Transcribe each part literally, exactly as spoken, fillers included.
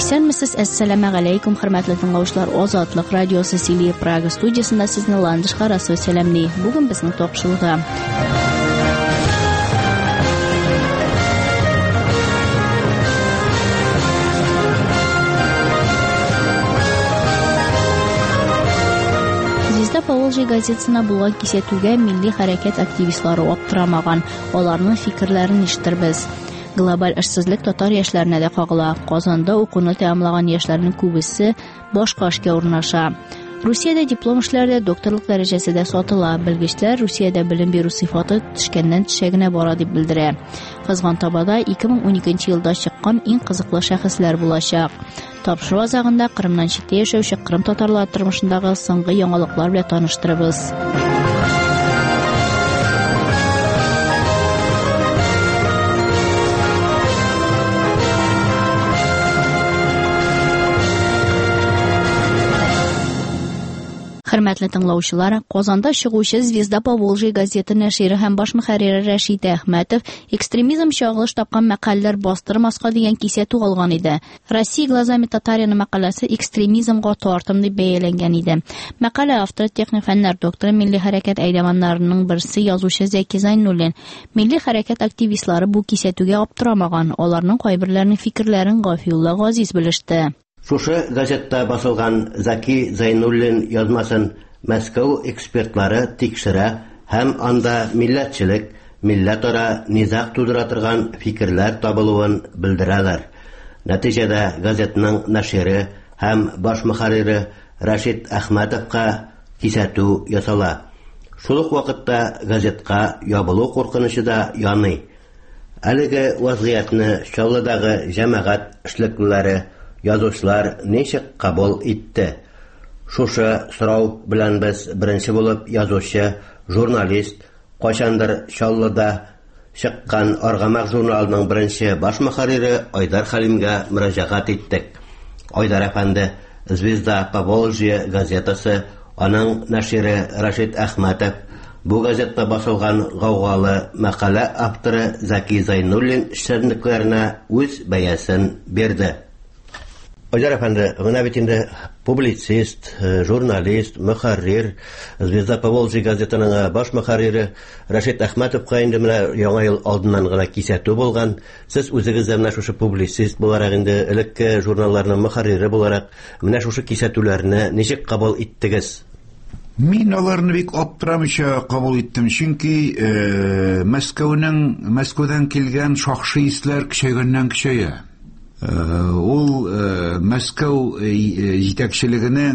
Исәнмесез, әссәламу алейкум, хөрмәтле тыңлаучылар. Азатлык радиосы Силия Прага студиясында сезне Ландышка Расул сәламли. Бүген безнең тапшыруда Звезда Поволжья газетасына булган кисәтүгә милли хәрәкәт активистлары аптырамаган. Аларның фикерләрен ишетербез. Глобаль эшсезлек татар яшьләренә дә кагыла. Казанда укуны тәмамлаган яшьләрнең күбесе башка эшкә урнаша. Русиядә диплом эшләрдә докторлык дәрәҗәсе сатыла. Белгечләр Русиядә белем бирү сыйфаты төшкәннән төшәгенә бара дип белдерә. Кызган табада ике мең уникенче елда чыккан иң кызыклы шәхесләр булачак. Тапшыру азагында Кырымнан читтә яшәүче Кырым татарлары тормышындагы соңгы яңалыклар белән таныштырабыз. Хөрмәтле тыңлаучылар, Казанда чыгучы Звезда Поволжья газеты нәшире һәм баш мөхәррире Рәшит Әхмәтов экстремизм чагылыш тапкан мәкаләләр бастырмаска дигән кисәтү алган иде. Россия глазами татарина мәкаләсе экстремизмга тартым дип бәяләнгән иде. Мәкалә авторы техник фәннәр докторы, милли хәрәкәт әйдәманнарының берсе язучы Зәки Зайнуллин. Милли хәрәкәт активистлары бу кисәтүгә аптырамаган, аларның кайберләренең фикерләрен Гафиулла Газиз белеште. Шушы газетта басылган Заки Зайнуллин язмасын Мәскәү экспертлары тикшерә һәм анда милләтчелек, милләтара низак тудыра торган фикерләр табылуын белдерәләр. Нәтиҗәдә газетның нәшире һәм баш мөхәррире Рәшит Әхмәтовка кисәтү ясала. Шул ук вакытта газетка ябылу куркынычы да яный. Әлеге вазгыятны Чаллыдагы җәмәгать эшлеклеләре язучылар ничек кабул итте? Шушы сорау белән без беренче булып язучы, журналист, кайчандыр Чаллыда чыккан Аргамак журналының беренче баш мөхәррире Айдар Хәлимгә мөрәҗәгать иттек. Айдар әфәнде, Звезда Поволжья газетасы, аның нәшире Рәшит Әхмәтов, бу газетта басылган гаугалы мәкалә авторы Заки Зайнуллин эшчәнлекләренә үз бәясен бирде. Айдар әфәнде, менә бит инде публицист, журналист, мөхәррир, Звезда Поволжья газетаның баш мөхәррире Рәшит Әхмәтовка инде менә яңа ел алдыннан гына кисәтү булган. Сез үзегез дә менә шушы публицист буларак инде элекке журналларның мөхәррире буларак менә шушы кисәтүләрне ничек кабул иттегез? Мин аларны бик аптырамыйча кабул иттем, чөнки Мәскәүнең Мәскәүдән килгән шахсиятләр көчәйгәннән көчәя. Ул Мәскәү җитәкчелегенең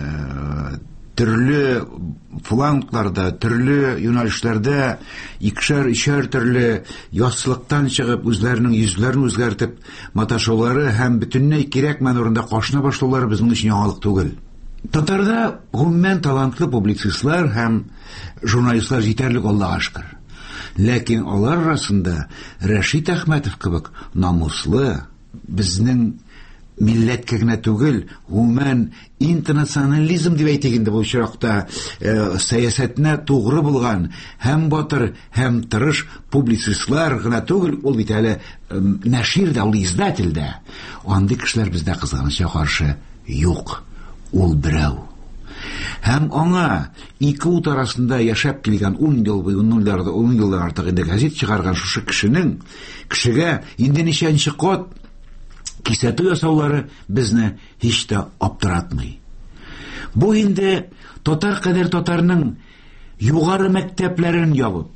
төрле флангларда, төрле юнәлешләрдә икешәр-икешәр төрле ясылыктан чыгып, үзләренең йөзләрен үзгәртеп маташулары һәм бөтенләй кирәкмәгән урында кашна башлаулары безнең өчен яңалык түгел. Татарда гомумән талантлы публицистлар һәм журналистлар җитәрлек, Аллаһка шөкер. Ләкин алар арасында Рәшит Әхмәтов кебек намуслы, безнең милләткә генә түгел, гомумән интернационализм дип әйтик инде бу чакта сәясәтенә тугры булган һәм батыр, һәм тырыш публицистлар гына түгел, ул бит әле нәширдә, ул издательдә. Андый кешеләр бездә кызганыча каршы юк. Ул берәү. Һәм аңа ике ут арасында яшәп килгән ун ел буе, ун елдан артык инде газет чыгарган шушы кешенең кешегә инде ничәнче кат кисәтү ясаулары безне һич тә аптыратмый. Бу инде татар кадәр татарның югары мәктәпләрен ябып,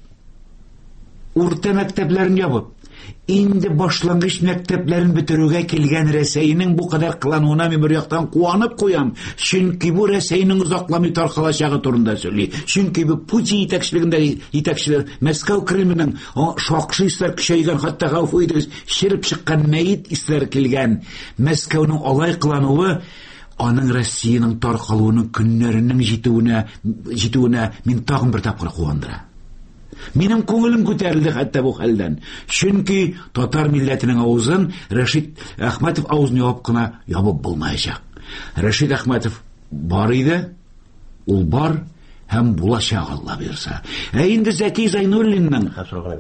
урта мәктәпләрен ябып, инде башлангыч мәктәпләрен бетерүгә килгән Рәсәйнең бу кадәр кылануына мин бер яктан куанып куям, чөнки бу Рәсәйнең озакламый таркалачагы турында сөйли. Чөнки бу Путин итәкчелегендә итәкчеләр Мәскәү Кремленең шакшы исләр көчәйгән, хәтта гафу итегез, чиреп чыккан мәйет исләр килгән Мәскәүнең алай кылануы аның Россиянең таркалуының көннәренең җитүенә җитүенә мин тагын бер тапкыр куандыра. Минем күңелем күтәрелде хәтта бу хәлдән. Чөнки татар милләтенең авызын Рәшит Әхмәтов авызын ябып кына ябып булмаячак. Рәшит Әхмәтов бар иде, ул бар, һәм булачак Алла бирса. Ә инде Зәки Зайнуллинның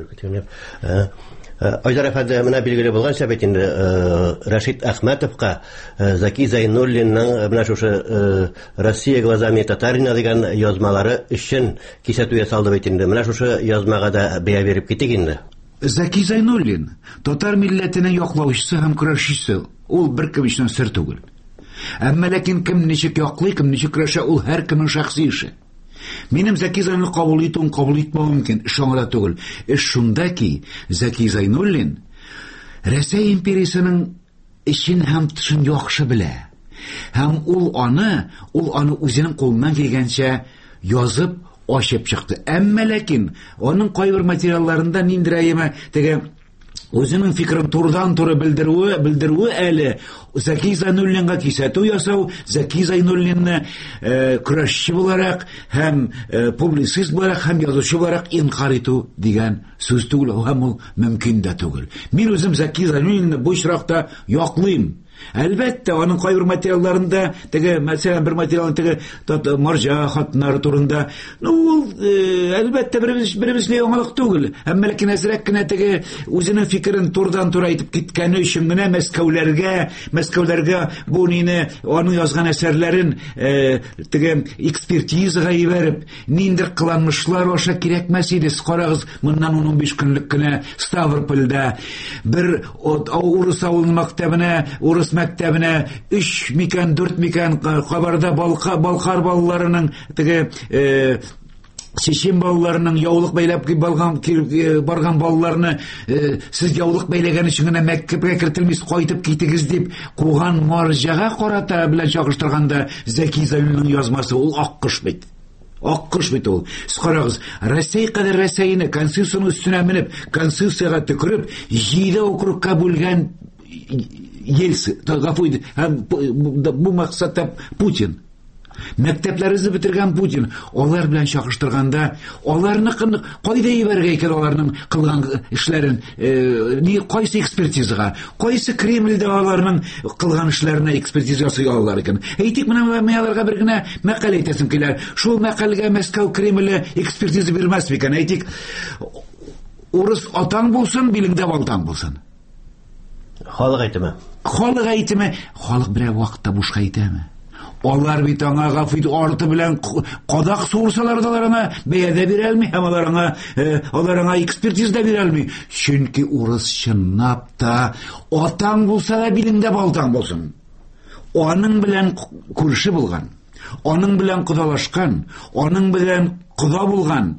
Айдар әфәнде, менә билгеле булганча бит инде Рашид Әхмәтовка Зәки Зайнуллинның менә шушы Россия глазами Татарина дигән язмалары өчен кисәтү ясалды бит инде. Менә шушы язмага да бәя биреп китик инде. Зәки Зайнуллин татар милләтенең яклаучысы һәм көрәшчесе. Ул беркем өчен сер түгел. Әмма ләкин кем ничек яклый, кем ничек көрәшә, ул һәркемнең шәхси эше. Минем Зәки Зайнуллин кабул итүем, кабул итмәвем мөмкин. Эш аңлата түгел. Эш шунда ки, Зәки Зайнуллин Рәсәй империясының эшен һәм тышын яхшы белә. Һәм ул аны, ул аны үзенең кулыннан килгәнчә язып, ачып чыкты. Әмма ләкин аның кайбер материалларында ниндирәеме теге үзенең фикерен турыдан туры белдерүе, белдерүе әле Зәки Зайнуллинга кисәтү ясау, Зәки Зайнуллинны э, көрәшче буларак һәм э, публицист буларак һәм язучы буларак инкар итү дигән сүз түгел, һәм ул мөмкин дә түгел. Мин үзем Зәки Зайнуллинны бу очракта яклыйм. Әлбәттә, аның кайбер материалларында, теге, мәсәлән, бер материалны теге марҗа хатыннары турында, ну, ул әлбәттә беребезле яңалык түгел. Әмма ләкин әзрәк кенә теге үзенең фикерен турыдан тура әйтеп киткәне өчен генә Мәскәүләргә, Мәскәүләргә бу нине, аның язган әсәрләрен теге экспертизага ибәреп, ниндер кыланмышлар аша кирәкмәс иде. Карагыз, моннан ун биш көнлек кенә Ставропольдә бер урыс авылының мәктәбенә, урыс мәктәбенә өч микән, дүрт микән Кабарда Балка, Балкар балаларының теге э, Чечен балаларының яулык бәйләп барган барган балаларны э, сез яулык бәйләгән өчен генә мәктәпкә кертелмис, кайтып китегез дип куган марҗага карата белән чагыштырганда Зәки Зайнуллинның язмасы ул аккыш бит. Аккыш бит ул. Карагыз, Россия кадәр Россияны конституцияның өстенә менеп, конституциягә төкереп, җиде округка бүлгән Ельцы, гафуйды, бу максатта Путин. Мәктәпләребезне бетергән Путин, алар белән чагыштырганда, аларны кайда ибәргә икән аларның кылган эшләрен, ни кайсы экспертизага, кайсы Кремльдә аларның кылган эшләренә экспертиза ясый алалар икән. Әйтик, менә мияларга бер генә мәкалә әйтәсем килә. Шул мәкаләгә Мәскәү Кремле экспертиза бирмәс микән? Әйтик, урыс атаң булсын, билеңдә балтаң булсын. Халык әйтеме. Халык әйтеме, халык берәр вакытта бушка әйтәме? Алар бит аңа гафит арты белән кадак суырсалар да аларга бәядә бирә алмый, һәм аларга аларга экспертиза бирә алмый. Чөнки урыс чынлап та атаң булса да билеңдә балтаң булсын. Аның белән күрше булган, аның белән кодалашкан, аның белән кода булган,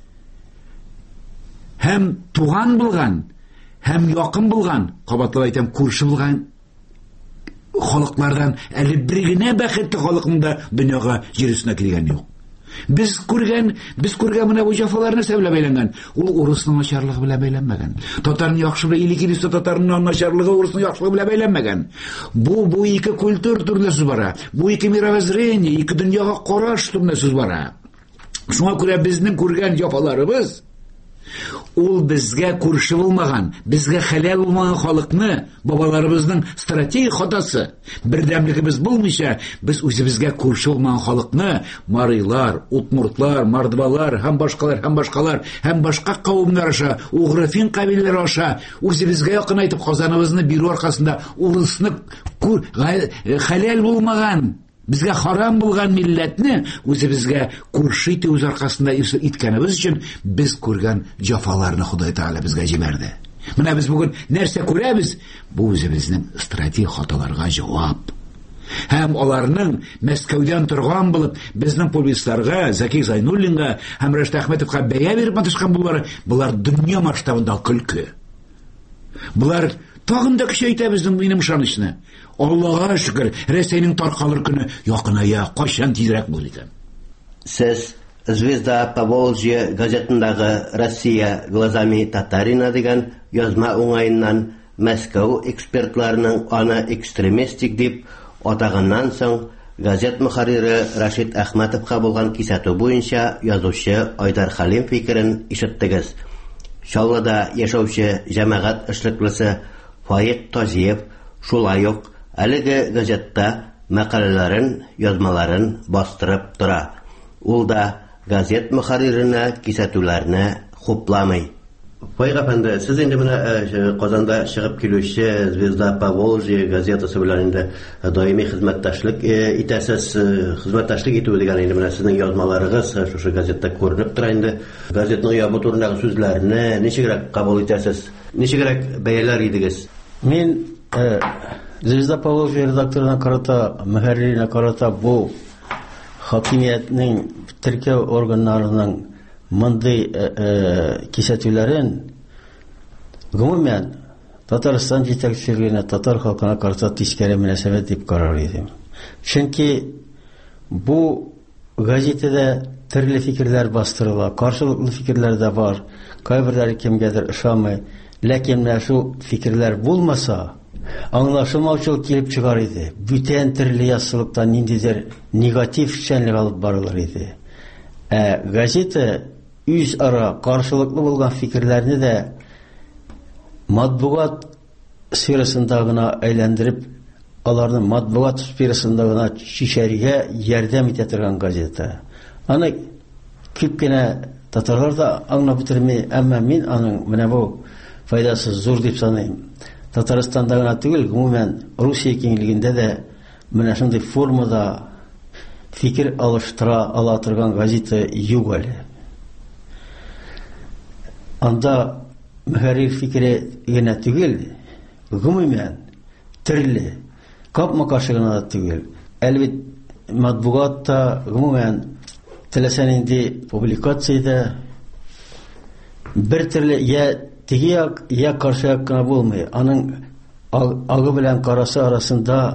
һәм туган булган, һәм якын булган, кабатлап әйтәм, күрше булган халыклардан әле бер генә бәхетле халыкның дөньяга җирүсенә килгән юк. Без күргән, без күргән менә бу җафаларны сәбәле бәйләнгән. Ул урысның начарлыгы белән бәйләнмәгән. Татарның яхшы белән иликилисә татарның начарлыгы урысның яхшылыгы белән бәйләнмәгән. Бу бу ике культур төрле сүз бара. Бу ике мировоззрение, ике дөньяга караш төрле сүз бара. Шуңа күрә безнең күргән җафаларыбыз ул безгә күрше булмаган, безгә хәлал булмаган халыкны, бабаларыбызның стратегик хатасы, бердәмлегебез булмыйча, без үзебезгә күрше булмаган халыкны марыйлар, утмуртлар, мардвалар һәм башкалар, һәм башкалар, һәм башка кавымнар аша, уграфин кабиләләре аша үзебезгә якын әйтеп казаныбызны бирү аркасында урысны хәлал булмаган, безгә харам булган милләтне үзебезгә күрше итү үз аркасында иткәнебез өчен без күргән җафаларны Ходай Таала безгә җибәрде. Менә без бүген нәрсә күрәбез? Бу үзебезнең стратегик хаталарга җавап. Һәм аларның Мәскәүдән торган булып, безнең публистларга, Зәки Зайнуллинга һәм Рәшит Әхмәтовка бәя биреп маташкан булулары, булар дөнья масштабында көлке. Булар тагын да көчәйтә безнең минем ышанычны. Аллага шөкер, Рәсәйнең таркалыр көне якыная, кайчан тизрәк булыр икән. Сез Звезда Поволжья газетындагы Россия глазами Татарина дигән язма уңаеннан Мәскәү экспертларының аны экстремистик дип атаганнан соң газет мөхәррире Рашид Әхмәтовка булган кисәтү буенча язучы Айдар Хәлим фикерен ишеттегез. Чаллыда яшәүче җәмәгать эшлеклесе Фаик Таҗиев шулай ук әлеге газетта мәкаләләрен, язмаларын бастырып тора. Ул да газет мөхәрриренә кисәтүләрне хупламый. Фаиг әфәнде, сез инде менә Казанда чыгып килүче Звезда Поволжья газетасы белән инде даими хезмәттәшлек итәсез, хезмәттәшлек итү дигән инде менә сезнең язмаларыгыз шушы газетта күренеп тора инде. Газетның ябу турындагы сүзләрне ничегрәк кабул итәсез? Ничегрәк бәяләр идегез? Мин Звезда Поволжья редакторына карата, мөхәрриренә карата бу хакимиятның теркәү органнарының мондый кисәтүләрен гомумән Татарстан җитәкчелегенә, татар халкына карата тискәре мөнәсәбәт дип карар идем. Чөнки бу газетада төрле фикерләр бастырыла, каршылыклы фикерләр дә бар, кайберләре кемгәдер ышанмый, ләкин менә шу фикерләр булмаса, аңлашылмаучылык килеп чыгар иде. Бүтән төрле яссылыктан ниндидер негатив эшчәнлек алып барылыр иде. Ә газета үз ара каршылыклы булган фикерләрне дә матбугат сферасында гына әйләндереп, аларны матбугат сферасында гына шишәргә ярдәм итә торган газета. Аны күп кенә татарлар да аңлап бетерми, әмма мин аның менә бу файдасы зур дип саныйм. Татарстанда гына түгел, гомумән Русия киңлегендә дә менә шундый формада фикер алыштыра ала торган газета юк әле. Анда мөхәррир фикере генә түгел, гомумән төрле капма-каршы гына да түгел. Әлбит матбугатта гомумән теләсә нинди публикациядә бер төрле я теге як, я каршы як кына булмый. Аның агы белән карасы арасында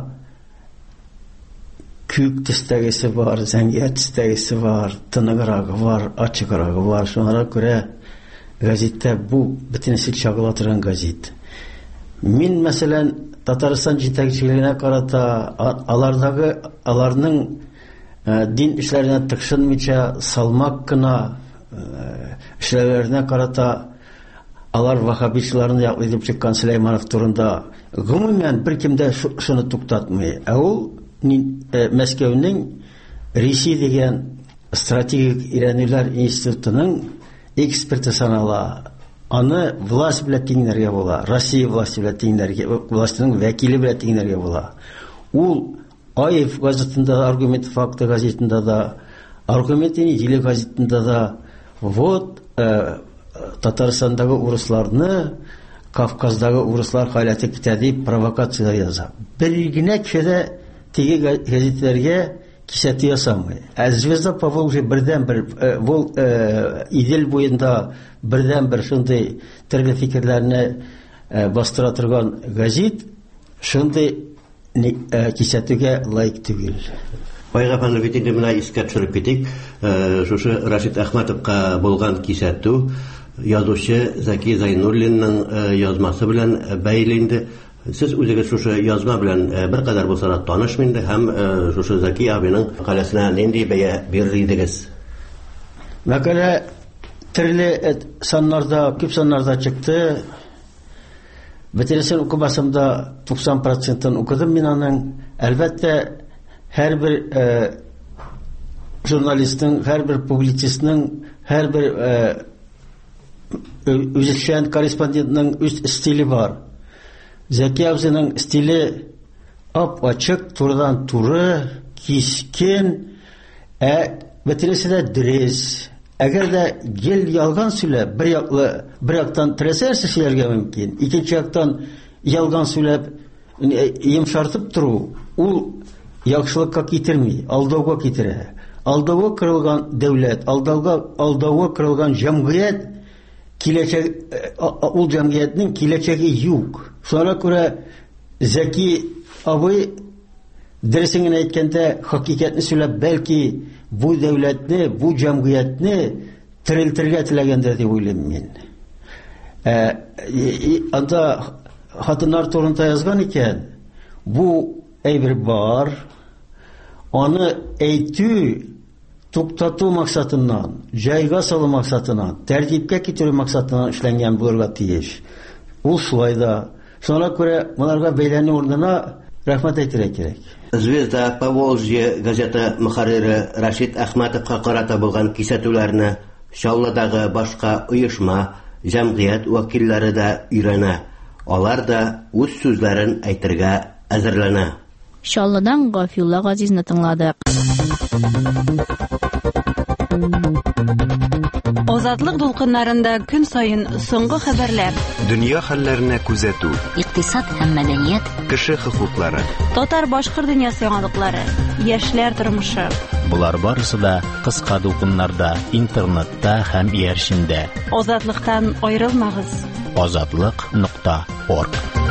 күк төстәгесе бар, зәңгәр төстәгесе бар, тыныграгы бар, ачыграгы бар. Шуңа күрә газетта бу бөтенесе чагыла торган газет. Мин, мәсәлән, Татарстан җитәкчелегенә карата алардагы аларның дин эшләренә тыкшынмыйча салмак кына эшләүләренә карата алар вахабичларны яклый дип чыккан Сөләйманов турында гомумән беркем дә шуны туктатмый. Ә ул Мәскәүнең Ресей дигән стратегик өйрәнүләр институтының эксперты санала. Аны власть белән тиңнәргә була. Россия власты белән тиңнәргә, властьның вәкиле белән тиңнәргә була. Ул Аев газетында, аргумент факты газетында да, аргументы неделе газетында да вот Татарстандагы урысларны Кавказдагы урыслар халаты китә дип провокациялар яза. Бер генә кешедә теге газетләргә кисәтү ясамый. Звезда Поволжья бердән бер бул Идел буенда бердән бер шундый төрле фикерләрне бастыра торган газет шундый кисәтүгә лайык түгел. Пайгамбар бит инде менә искә төшереп китик. Шушы Рашид Әхмәтовка булган кисәтү язучы Заки Зайнуллинның язмасы белән бәйле инде. Сез үзегез шушы язма белән бер кадәр булса да таныш инде һәм шушы Заки абыйның каләсенә нинди бәя бирер идегез? Мәкалә төрле саннарда, күп саннарда чыкты. Бөтенесен укымасам да туксан процентын укыдым мин аның. Әлбәттә, һәрбер журналистның, һәрбер публицистның, һәрбер үзешчән корреспондентның үз стиле бар. Зәки абзыйның стиле ап-ачык, турыдан туры, кискен, ә бөтенесе дә дөрес. Әгәр дә гел ялган сөйләп, бер яклы, бер яктан терәсәрсе сөйләргә мөмкин, икенче яктан ялган сөйләп, йомшартып тору, ул яхшылыкка китерми, алдауга китерә. Алдауга кырылган дәүләт, алдауга алдауга кырылган җәмгыять, киләчәк, ул җәмгыятьнең киләчәге юк. Шуңа күрә Зәки абый дөресен генә әйткәндә хакыйкатьне сөйләп, бәлки бу дәүләтне, бу җәмгыятьне терелтергә теләгәндер дип уйлыйм мин. Анда хатыннар турында язган икән, бу әйбер бар, аны әйтү туктату максатыннан, җайга салу максатыннан, тәртипкә китерү максатыннан эшләнгән булырга тиеш. Ул шулай да. Шуңа күрә монарга бәйләнү урынына рәхмәт әйтергә кирәк. Звезда Поволжье газета мөхәррире Рашид Әхмәтовка карата булган кисәтүләрне Чаллыдагы башка оешма, җәмгыять вәкилләре дә өйрәнә. Алар да үз сүзләрен әйтергә әзерләнә. Чаллыдан Гафилла Газизны тыңладык. Азатлык дулкыннарында көн сайын соңгы хәбәрләр. Дөнья хәлләренә күзәтү. Икътисад һәм мәдәният. Кеше хокуклары. Татар-башкорт дөньясы яңалыклары. Яшьләр тормышы. Булар барысы да кыска дулкыннарда, интернетта һәм иярчендә. Азатлыктан аерылмагыз. азатлык нокта орг.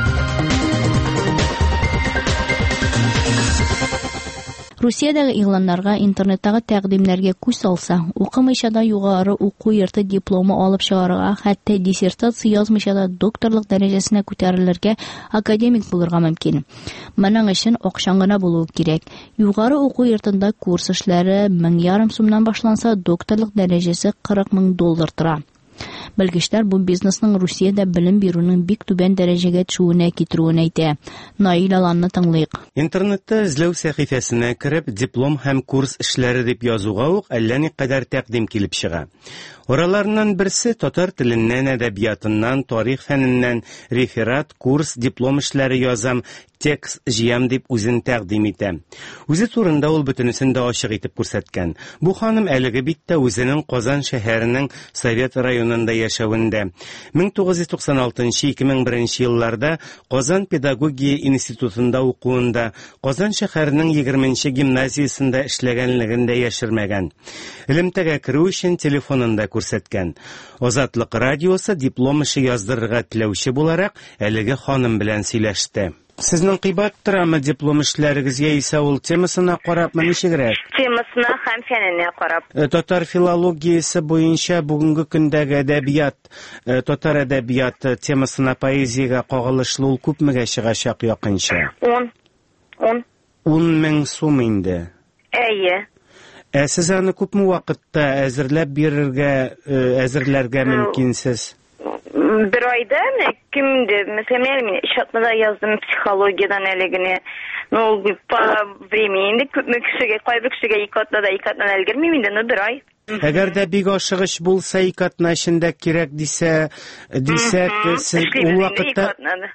Русиядәге игъланнарга, интернеттагы тәкъдимнәргә күз салса, укымыйча да югары уку йорты дипломы алып чыгарырга, хәтта диссертация язмыйча да докторлык дәрәҗәсенә күтәрелергә академик булырга мөмкин. Моның өчен акчаң гына булуы кирәк. Югары уку йортында курс эшләре мең ярым сумнан башланса, докторлык дәрәҗәсе кырык мең доллар тора. Белгечләр бу бизнесның Русиядә белем бирүнең бик түбән дәрәҗәгә төшүенә китерүен әйтә. Наил Аланны тыңлыйк. Интернетта эзләү сәхифәсенә кереп, диплом һәм курс эшләре дип язуга ук әллә никадәр тәкъдим килеп чыга. Ораларыннан берсе татар теленнән, әдәбиятыннан, тарих фәненнән реферат, курс, диплом эшләре язам, текст җыям дип үзен тәкъдим итә. Үзе турында ул бөтенесен дә ачык итеп күрсәткән. Бу ханым әлеге биттә үзенең Казан шәһәренең Совет районында яшәвендә. мең тугыз йөз туксан алтынчы - ике мең беренче елларда Казан педагогия институтында укуында, Казан шәһәренең егерменче гимназиясендә эшләгәнлеген дә яшермәгән. Элемтәгә керү өчен телефонында күрсәткән. Азатлык радиосы диплом эше яздырырга теләүче буларак әлеге ханым белән сөйләште. Сезнең кыйбат торамы диплом эшләрегез яисә ул темасына карапмы ничегрәк? Темасына һәм фәненә карап. Татар филологиясе буенча бүгенге көндәге әдәбият, татар әдәбияты темасына поэзиягә кагылышлы ул күпмегә чыгачак якынча? он. он. ун мең сум инде. Әйе. Ә сез аны күпме вакытта әзерләп бирергә, әзерләргә мөмкинсез? Bir ayda mı? Kimdi? Mesela ben şartlarda yazdım psikolojiyadan elegini. Ne oldu? Времени күпме кешегә, кайбер кешегә ике атнада, ике атнада өлгермим инде, ну bir ay. Әгәр дә бик ашыгыч булса, ике атна эчендә кирәк дисә, дисәк, сез ул вакытта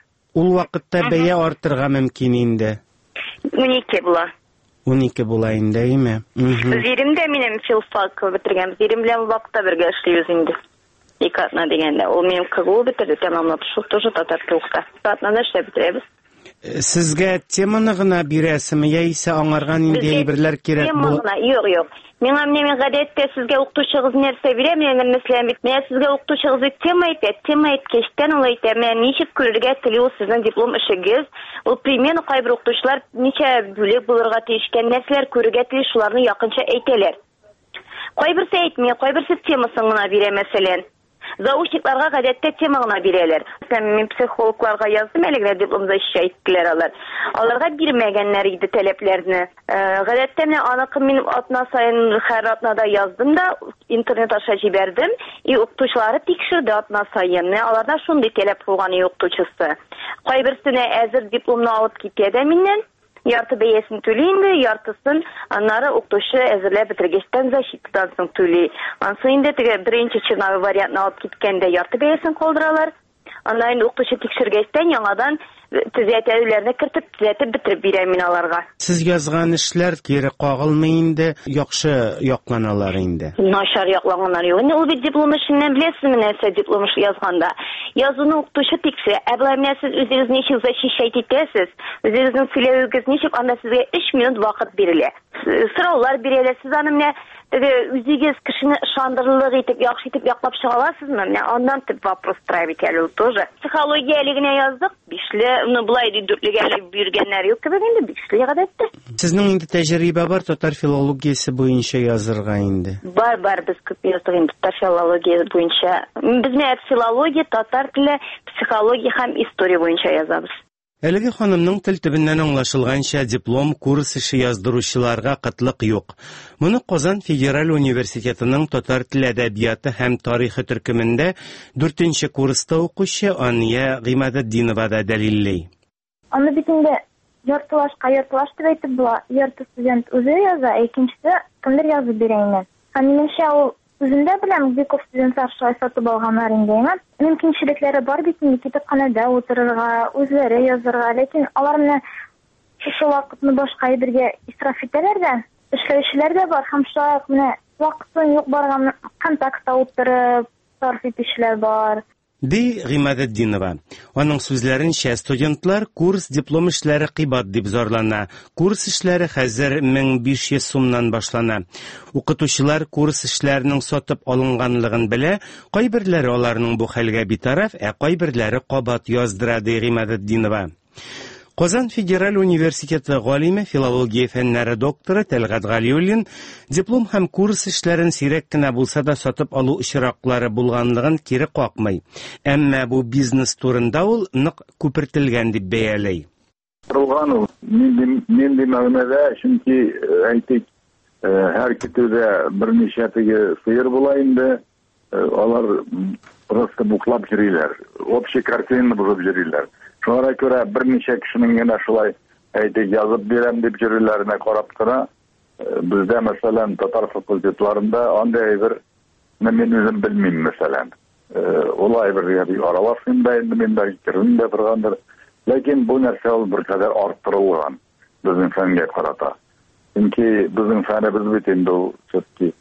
ул вакытта бәя артырга мөмкин инде. унике була. унике була инде, әйме? Зиримдә минем филфак бетергән. Зирим белән вакытта бергә эшлибез инде. Ике атна дигәндә. Ул минем КГУ бетерде, тәмамлап шул тоже татар телендә. Атнада эшләп бетерәбез. Сезгә теманы гына бирәсезме, яисә аңарга нинди әйберләр кирәк була? Юк, юк. Миңа менә гадәттә сезгә укытучыгыз нәрсә бирә, менә мәсәлән бит, менә сезгә укытучыгыз тема әйтә, тема әйткәчтән ул әйтә, менә ничек күрергә тели ул сезнең диплом эшегез, ул примерно кайбер укытучылар ничә бүлек булырга тиешкән нәрсәләр күрергә тели, шуларны якынча әйтәләр. Кайберсе әйтмәй, кайберсе темасын гына бирә мәсәлән. Заучникларга гадәттә тема гына бирәләр. Мин психологларга яздым, әлегә дипломда эшчә иттеләр алар. Аларга бирмәгәннәр иде таләпләрне. Гадәттә менә аныкы мин атна сайын һәр атнада яздым да интернет аша җибәрдем. И укытучылары тикшерде атна сайын. Аларда шундый таләп булган и укытучысы. Кайберсенә әзер дипломны алып китә дә миннән. Ярты бәясен түли инде, яртысын аннары укытучы әзерләп бетергәчтән защитадан соң түли. Ансы инде теге беренче черновой вариантны алып киткәндә ярты бәясен калдыралар. Аннан инде укытучы тикшергәчтән яңадан төзәтүләрне кертеп, төзәтеп битереп бирә мин аларга. Сез язган эшләр кире кагылмый инде, яхшы якланалар инде. Начар якланганнар юк. Ул бит диплом эшеннән беләсезме нәрсә диплом эш язганда? Язуны укытучы тикшерә. Ә булай менә сез үзегез ничек защищать итәсез? Үзегезнең сөйләвегез ничек? Анда сезгә өч минут вакыт бирелә. Сораулар бирәләр. Сез аны менә үзегез кешене ышандырырлык итеп, яхшы итеп яклап чыга аласызмы? Менә аннан тип вопрос ставить әле ул тоже. Психология әлегенә яздык. Бишле, ну булай ди дүртлегә биргәннәр юк кебек инде, бишле гадәттә. Сезнең инде тәҗрибә бар татар филологиясе буенча язырга инде. Бар, бар, без күп яздык инде татар филология буенча. Без менә филология, татар теле, психология һәм история буенча язабыз. Әлеге ханымның тел төбеннән аңлашылганча диплом, курс эше яздыручыларга кытлык юк. Моны Казан Федераль университетының татар тел әдәбияты һәм тарихы төркемендә дүртенче курста укучы Ания Гыймадетдинова да дәлилләй. Аны бит инде Яртылашка яртылаш дип әйтеп була. Ярты студент үзе яза, икенчесе кемдер язып бирә инде. Һәм минемчә ул үзендә беләм, бик күп студентлар шулай сатып алганнар инде. Мөмкинчелекләре бар бит инде, китапханәдә утырырга, үзләре язарга, ләкин алар менә шушы вакытны башка бергә исраф итәләр дә, эшләүчеләр дә бар, һәм шулай менә вакытын юк барган контактта утырып сарф итүчеләр бар. Ди Гыймадетдинова. Аның сүзләренчә, студентлар курс диплом эшләре кыйбат дип зарлана. Курс эшләре хәзер мең биш йөз сумнан башлана. Укытучылар курс эшләренең сатып алынганлыгын белә, кайберләре аларның бу хәлгә битараф, ә кайберләре кабат яздыра, ди Гыймадетдинова. Казан федераль университеты галиме, филология фәннәре докторы Тәлгать Галиуллин диплом һәм курс эшләрен сирәк кенә булса да сатып алу очраклары булганлыгын кире какмый. Әмма бу бизнес турында ул нык күпертелгән дип бәяләй. Булган мин мәгънәдә, чөнки әйтик, һәр китүдә берничә теге сыер була инде, алар просто буклап йөриләр. Общий картина булып йөриләр. Шуңа күрә берничә кешенең генә шулай әйтеп язып бирәм дип йөрүләренә карап кына, бездә мәсәлән татар факультетларында андай бер мин үзем белмим мәсәлән. Улай бер аралашым да инде мен дә китердем дә торгандыр. Ләкин бу нәрсә ул беркадәр арттырылган безнең фәнгә карата. Чөнки безнең фәнебез бит инде ул чөнки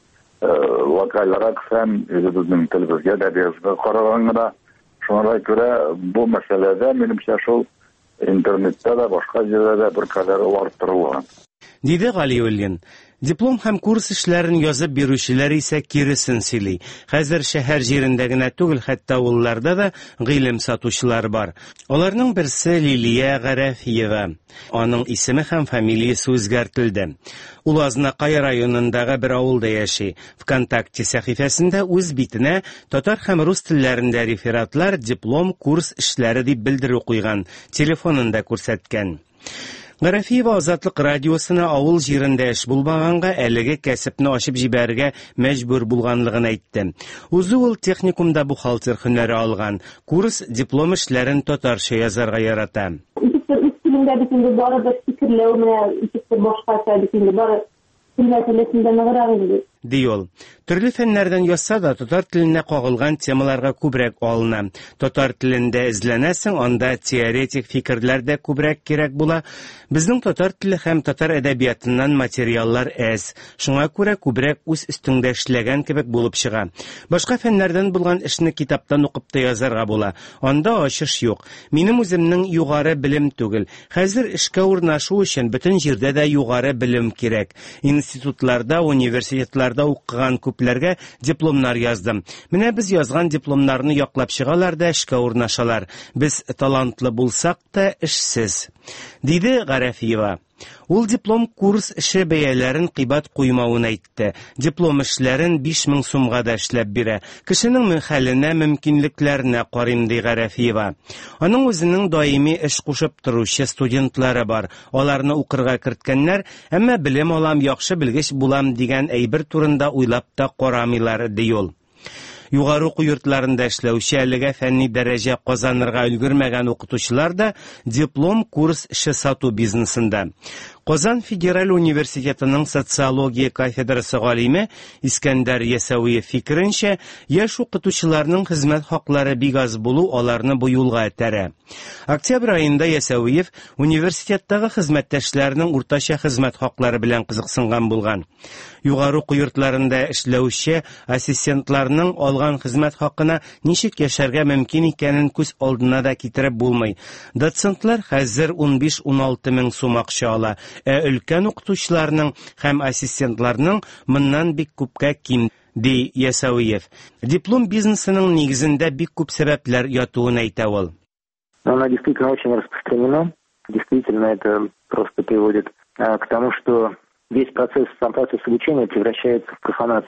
локальрак фән, безнең телебезгә дә язга караганда. Шуңа күрә бу мәсьәләдә минемчә шул интернетта да башка җирдә бер кадәр арттырылган. Диде Галиуллин. Диплом һәм курс эшләрен язып бирүчеләр исә киресен сөйли. Хәзер шәһәр җирендә генә түгел, хәтта авылларда да гыйлем сатучылар бар. Аларның берсе Лилия Гарәфиева. Аның исеме һәм фамилиясе үзгәртелде. Ул Азнакай районындагы бер авылда яши. ВКонтакте сәхифәсендә үз битенә татар һәм рус телләрендә рефератлар диплом, курс эшләре дип белдерү куйган. Телефонында күрсәткән. Гарәфиева Азатлык радиосына авыл җирендә эш булмаганга, әлеге кәсепне ачып җибәрергә мәҗбүр булганлыгын әйтте. Үзе ул техникумда бухгалтер һөнәре алган. Курс диплом эшләрен татарча язарга ярата. Үстилендә битендә бары бер фикерләү менә икесе башкача битендә бары теләсендә ныграк инде. Диол. Төрле фәннәрдән язса да татар теленә кагылган темаларга күбрәк алына. Татар телендә эзләнәсең, анда теоретик фикерләр дә күбрәк кирәк була. Безнең татар теле һәм татар әдәбиятыннан материаллар әз. Шуңа күрә күбрәк үз өстеңдә эшләгән кебек булып чыга. Башка фәннәрдән булган эшне китаптан укып та язарга була. Анда ачыш юк. Минем үземнең югары белем түгел. Хәзер эшкә урнашу өчен бөтен җирдә дә югары белем кирәк. Институтларда, университетларда укыган күпләргә дипломнар яздым. Менә без язган дипломнарны яклап чыгалар да эшкә урнашалар. Без талантлы булсак та эшсез. Диде Гарәфиева. Ул диплом курс эше бәяләрен кыйбат куймавын әйтте. Диплом эшләрен биш мең сумга да эшләп бирә. Кешенең хәленә, мөмкинлекләренә карыйм, ди Гарәфиева. Аның үзенең даими эш кушып торучы студентлары бар. Аларны укырга керткәннәр, әмма белем алам, яхшы белгеч булам дигән әйбер турында уйлап та карамыйлар, ди ул. Югары уку йортларында эшләүче, әлегә фәнни дәрәҗә казанырга өлгермәгән укытучылар да диплом, курс эше сату бизнесында. Казан федераль университетының социология кафедрасы галиме Искәндәр Ясауиев фикеренчә, яшь укытучыларның хезмәт хаклары бик аз булу аларны бу юлга этәрә. Октябрь айында Ясауиев университеттагы хезмәттәшләренең уртача хезмәт хаклары белән кызыксынган булган. Югары уку йортларында эшләүче ассистентларның алган хезмәт хакына ничек яшәргә мөмкин икәнен күз алдына да китереп булмый. Доцентлар хәзер ун биш ун алты мең сум акча ала. Ә өлкән укытучыларның һәм ассистентларның моннан бик күпкә ким, ди Ясауиев. Диплом бизнесының нигезендә бик күп сәбәпләр ятуын әйтә ул. Она действительно очень распространена. Действительно, это просто приводит а, к тому, что весь процесс, сам процесс обучения превращается в профанацию.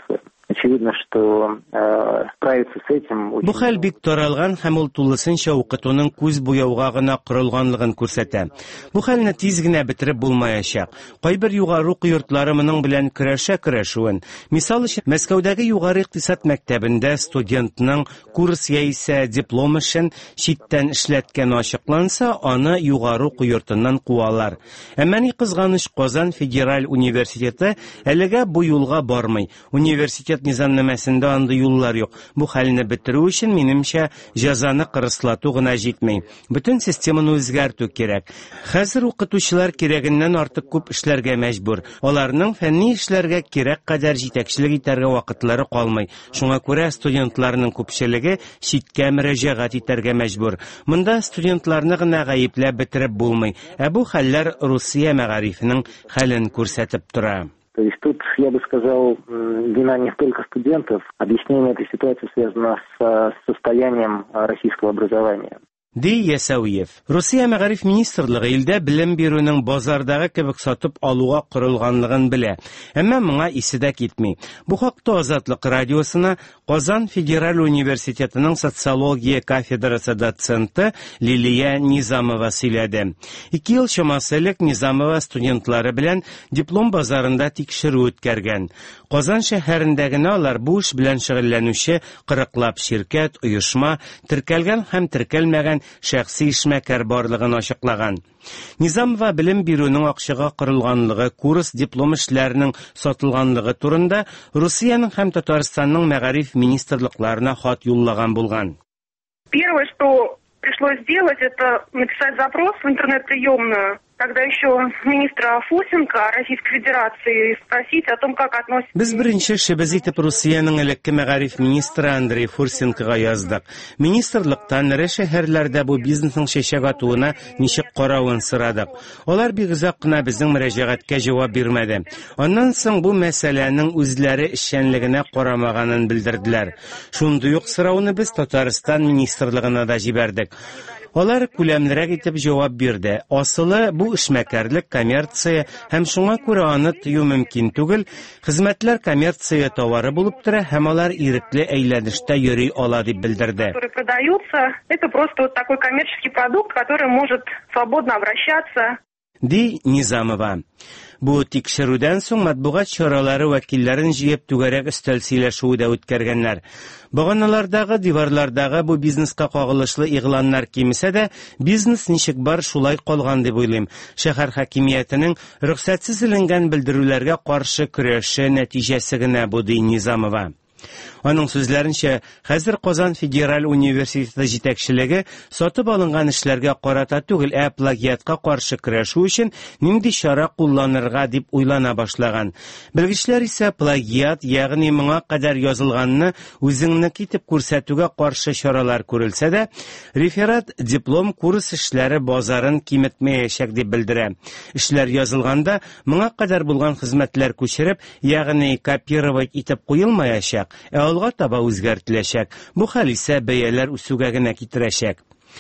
Очевидно, что э, справиться с этим... Бу хәл бик таралган һәм ул тулысынча укытуның күз буяуга гына корылганлыгын күрсәтә. Бу хәлне тиз генә бетереп булмаячак. Кайбер югары уку йортлары моның белән көрәшә көрәшүен. Мисал өчен, Мәскәүдәге югары икътисад мәктәбендә студентның курс яисә диплом өчен читтән эшләткән ачыкланса, аны югары уку йортыннан куалар. Әмма ни кызганыч, Казан федераль университеты әлегә бу юлга бармый. Университет низамнамәсендә андый юллар юк. Бу хәлне бетерү өчен, минемчә, җәзаны кырыслату гына җитмәй. Бөтен системаны үзгәртү кирәк. Хәзер укытучылар кирәгеннән артык күп эшләргә мәҗбүр. Аларның фәнни эшләргә кирәк кадәр җитәкчелек итәргә вакытлары калмый. Шуңа күрә студентларның күпчелеге читкә мөрәҗәгать итәргә мәҗбүр. Монда студентларны гына гаепләп бетереп булмый. Ә бу хәлләр Русия мәгарифенең хәлен күрсәтеп тора. То есть тут, я бы сказал, вина не только студентов. Объяснение этой ситуации связано с состоянием российского образования. Ди Ясауев. Русия мәгариф министрлыгы илдә белем бирүнең базардагы кебек сатып алуга корылганлыгын белә. Әмма моңа исе дә китми. Бу хакта Азатлык радиосына Казан федераль университетының социология кафедрасы доценты Лилия Низамова сөйләде. Ике ел чамасы элек Низамова студентлары белән диплом базарында тикшерү үткәргән. Казан шәһәрендәге алар бу эш белән шөгыльләнүче кырыклап ширкәт, оешма, теркәлгән һәм теркәлмәгән шәхси эшмәкәр барлыгын ачыклаган. Низамова белем бирүнең акчага корылганлыгы, курс диплом эшләренең сатылганлыгы турында Русияның һәм Татарстанның мәгариф министрлыкларына хат юллаган булган. Первое, что пришлось сделать, это написать запрос в интернет-приемную, когда еще министра Фурсенко Российской Федерации, спросить о том, как относится... Без беренче эшебез итеп Русияның элекке мәгариф министры Андрей Фурсенкога яздык. Министрлыктан эре шәһәрләрдә бу бизнесның чәчәк атуына ничек каравын сорадык. Алар бик озак кына безнең мөрәҗәгатькә җавап бирмәде. Аннан соң бу мәсьәләнең үзләре эшчәнлегенә карамаганын белдерделәр. Шундый ук сорауны без Татарстан министрлыгына да җибәрдек. Алар күләмлерәк итеп җавап бирде. Асылы бу эшмәкәрлек, коммерция һәм шуңа күрә аны тыю мөмкин түгел. Хезмәтләр коммерция товары булып тора һәм алар ирекле әйләнештә йөри ала дип белдерде. Которые продаются, это просто вот такой коммерческий продукт, который может свободно обращаться. Ди Низамова. Бу тикшерүдән соң матбугат чаралары вәкилләрен җыеп түгәрәк өстәл сөйләшүе дә үткәргәннәр. Баганалардагы, диварлардагы бу бизнеска кагылышлы игъланнар кимсә дә, бизнес ничек бар шулай калган дип уйлыйм. Шәһәр хакимиятенең рөхсәтсез эленгән белдерүләргә каршы көрәше нәтиҗәсе генә бу, ди Низамова. Аның сүзләренчә, хәзер Казан федераль университеты җитәкчелеге сатып алынган эшләргә карата түгел, ә плагиатка каршы көрәшү өчен нинди чара кулланырга дип уйлана башлаган. Белгечләр исә плагиат, ягъни моңа кадәр язылганны үзеңнеке итеп күрсәтүгә каршы чаралар күрелсә дә, реферат, диплом, курс эшләре базарын киметмәячәк дип белдерә. Эшләр язылганда моңа кадәр булган хезмәтләр күчереп, ягъни копировать итеп куелмаячак, ә алга таба үзгәртеләчәк. Бу хәл исә бәяләр үсүгә генә китерәчәк.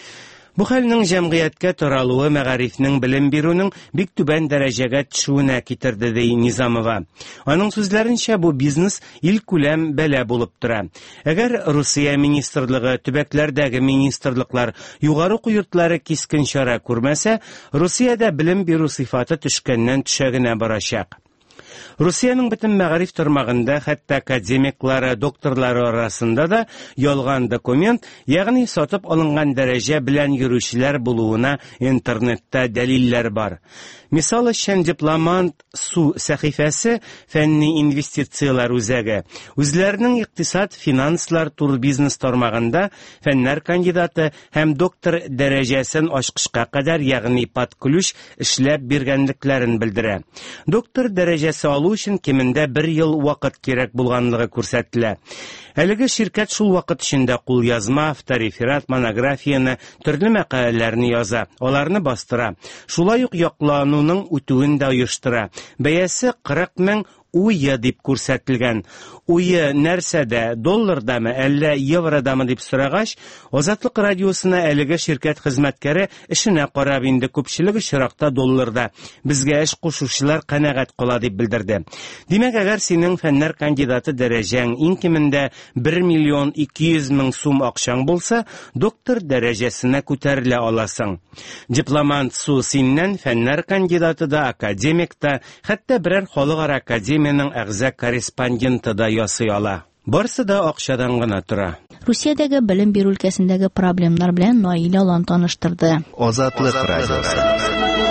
Бу хәлнең җәмгыятькә таралуы мәгарифнең белем бирүнең бик түбән дәрәҗәгә төшүенә китерде, ди Низамова. Аның сүзләренчә, бу бизнес ил күләм бәла булып тора. Әгәр Русия министрлыгы, төбәкләрдәге министрлыклар, югары уку йортлары кискен чара күрмәсә, Русиядә белем бирү сыйфаты төшкәннән төшә генә барачак. Русияның бөтен мәгариф тармагында, хәтта академиклары, докторлары арасында да ялган документ, ягъни сатып алынган дәрәҗә белән йөрүчеләр булуына интернетта дәлилләр бар. Мисал өчен дипломант Су сәхифәсе фәнни инвестициялар үзәге. Үзләренең икътисад, финанслар, турбизнес тармагында фәннәр кандидаты һәм доктор дәрәҗәсен ачкычка кадәр, ягъни подключ эшләп биргәнлекләрен белдерә. Доктор дәрәҗәсе алу өчен кимендә бер ел вакыт кирәк булганлыгы күрсәтелә. Әлеге ширкәт шул вакыт эчендә кулъязма, автореферат, монографияны, төрле мәкаләләрне яза, аларны бастыра. Шулай ук яклануның үтүен дә оештыра. Бәясе кырык мең уе дип күрсәтелгән. Уе нәрсәдә, доллардамы, әллә евродамы дип сорагач, Азатлык радиосына әлеге ширкәт хезмәткәре эшенә карап инде күпчелек очракта долларда. Безгә эш кушучылар канәгать кала дип белдерде. Димәк, әгәр синең фәннәр кандидаты дәрәҗәң иң кимендә бер миллион ике йөз мең сум акчаң булса, доктор дәрәҗәсенә күтәрелә аласың. Дипломант су синнән фәннәр кандидаты да, академик та, хәтта берәр халыкара академияның әгъза корреспонденты да ясый ала. Барысы да акчадан гына тора. Русиядәге белем бирү өлкәсендәге проблемалар белән Наил Алан таныштырды. Азатлык радиосы.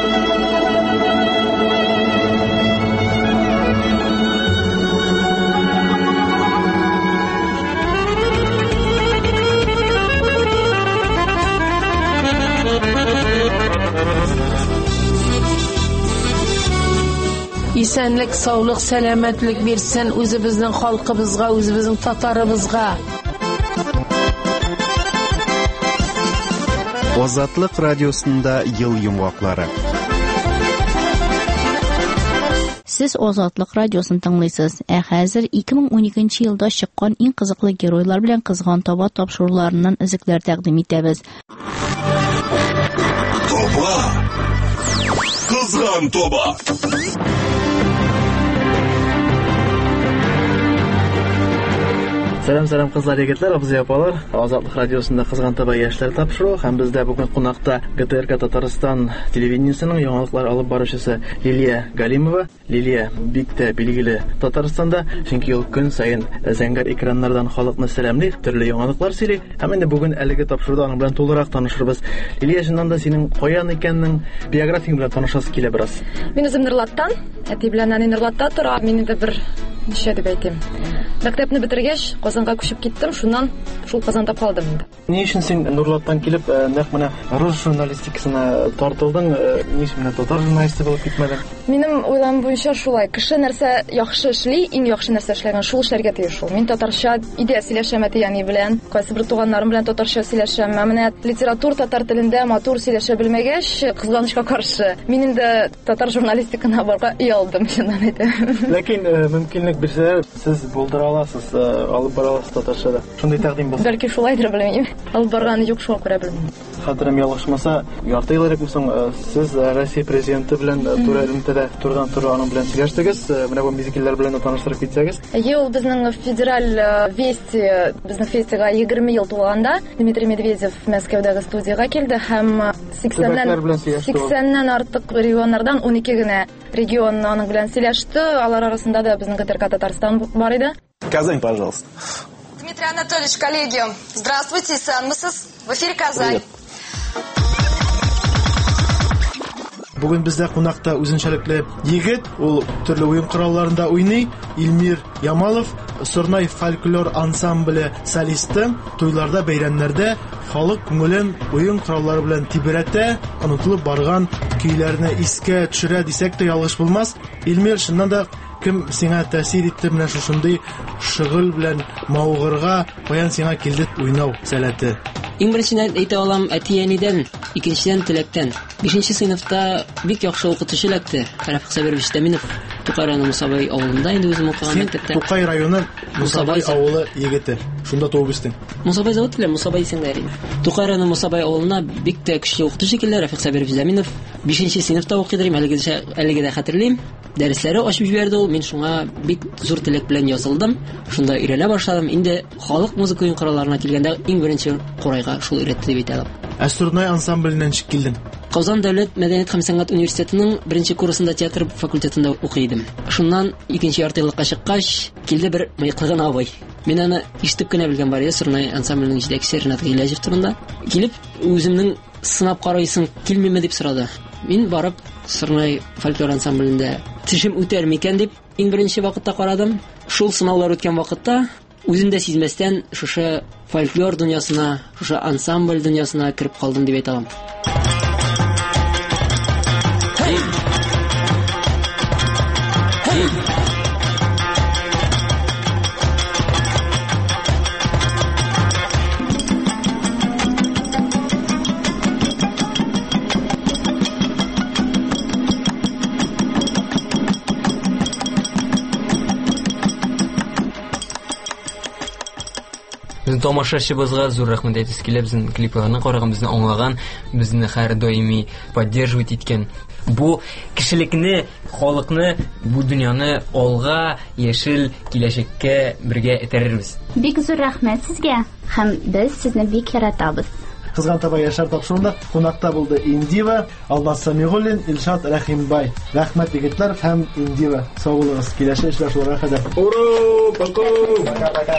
Исәнлек, саулык, сәламәтлек бирсен үзебезнең халкыбызга, үзебезнең татарыбызга. Азатлык радиосында ел йомгаклары. Сез Азатлык радиосын тыңлыйсыз. Ә хәзер ике мең уникенче елда чыккан иң кызыклы геройлар белән кызган таба тапшыруларыннан өзекләр тәкъдим итәбез. Таба! Кызган таба! Сәлам-сәлам кызлар, егетләр, абзый-апалар. Азатлык радиосында кызган таба яшьләр тапшыру һәм бездә бүген кунакта ГТРК Татарстан телевидениесенең яңалыклар алып баручысы Лилия Галимова. Лилия бик тә билгеле Татарстанда, чөнки ул көн саен зәңгәр экраннардан халыкны сәламлый, төрле яңалыклар сөйли. Һәм инде бүген әлеге тапшыруда аның белән тулырак танышырбыз. Лилия, шуннан да синең каян икәннең биографияң белән танышасы килә бераз. Мин үзем Нырлаттан, әти белән әни Нырлатта тора, мин инде бер ничә дип әйтим. Мәктәпне бетергәч, Казанга күчеп киттем, шуннан шул Казанда калдым инде. Ни өчен син Нырлаттан килеп, нәкъ менә рус журналистикасына тартылдың, ни өчен менә татар журналисты булып китмәдең? Минем уйлам буенча шулай, кеше нәрсә яхшы эшли, иң яхшы нәрсә эшләгән, шул эшләргә тиеш шул. Мин татарча идея сөйләшәм әти-әни белән, кайсы бер туганнарым белән татарча сөйләшәм. Менә литература татар телендә матур сөйләшә белмәгәч, кызганычка каршы, мин инде татар журналистикына барга уялдым, чыннан әйтәм. Ләкин мөмкинлек бирсә, сез булдыра аласыз, алып бара аласыз татарчада. Шундай тәкъдим булса. Бәлки шулайдыр, белмим. Алып барганы юк, шуңа күрә белмим. Хәтерем ялгышмаса, ярты ел элек соң сез Россия президенты белән туры элемтәдә турыдан-туры аның белән сөйләштегез. Менә бу мизгилләр белән таныштырып китсәгез. Әйе, ул безнең федераль вести, безнең фестивальгә егерме ел тулганда Дмитрий Медведев Мәскәүдәге студиягә килде һәм сиксәннән артык регионнардан унике генә регион аның белән сөйләште. Алар арасында да безнең ГТРК Татарстан бар иде. Казань, пожалуйста. Дмитрий Анатольевич, коллеги, здравствуйте, Санмысыз, в эфире Казань. Бүген бездә кунакта үзенчәлекле егет, ул төрле уен коралларында уйный, Илмир Ямалов, Сорнай фольклор ансамбле солисты, туйларда, бәйрәмнәрдә халык күңелен уен кораллары белән тибрәтә, онытылып барган көйләрне искә төшерә дисәк тә ялгыш булмас. Илмир, шуннан да кем сиңа тәэсир итте менә шушындый шөгыль белән мавыгырга, каян сиңа килде уйнау сәләте? Иң беренчедән әйтә алам әти-әнидән, икенчедән теләктән. бишенче сыйныфта бик яхшы укытучы эләкте. Рафик Сабирович Тәминов Тукай районы Мусабай авылында инде үзем укыган мәктәптә. Тукай районы Мусабай авылы егете. Шунда туып үстең. Мусабай завод белән Мусабай исемнәре. Тукай районы Мусабай авылына бик тә көчле укытучы килде Рафик Сабирович Тәминов. бишенче сыйныфта укыдыр, әлегә әлегә дә хәтерлим. Дәресләре ачып җибәрде ул. Мин шуңа бик зур теләк белән язылдым. Шунда өйрәнә башладым. Инде халык музыка уен коралларына килгәндә иң беренче курайга шул өйрәтте дип әйтәләр. Әсурнай ансамбленнән килдең. Казан дәүләт мәдәният һәм сәнгать университетының беренче курсында театр факультетында укый идем. Шуннан икенче яртыйлыкка чыккач, килде бер мыеклы гына абый. Мин аны ишетеп кенә белгән бар иде, Сорнай ансамбленең җитәкчесе Ренат Гыйләҗев турында. Килеп, үземнең сынап карыйсың килмиме дип сорады. Мин барып Сорнай фольклор ансамблендә тишем үтәр микән дип иң беренче вакытта карадым. Шул сынаулар үткән вакытта үзем дә сизмәстән шушы фольклор дөньясына, шушы ансамбль дөньясына кирип калдым дип әйтәм. тамашачыбызга зур рәхмәт әйтәбез килә, безнең клипларны караган, безне аңлаган, безне һәр даими поддерживать иткән. Бу кешелекне, халыкны, бу дөньяны алга, яшел киләчәккә бергә этәрербез. Бик зур рәхмәт сезгә, һәм без сезне бик яратабыз. Кызган таба яшәр тапшырында кунакта булды Индива, Алмаз Самигуллин, Илшат Рәхимбай. Рәхмәт егетләр һәм Индива. Сау булыгыз, киләсе эшләшүләргә кадәр. Ура! Пока! Пока-пока.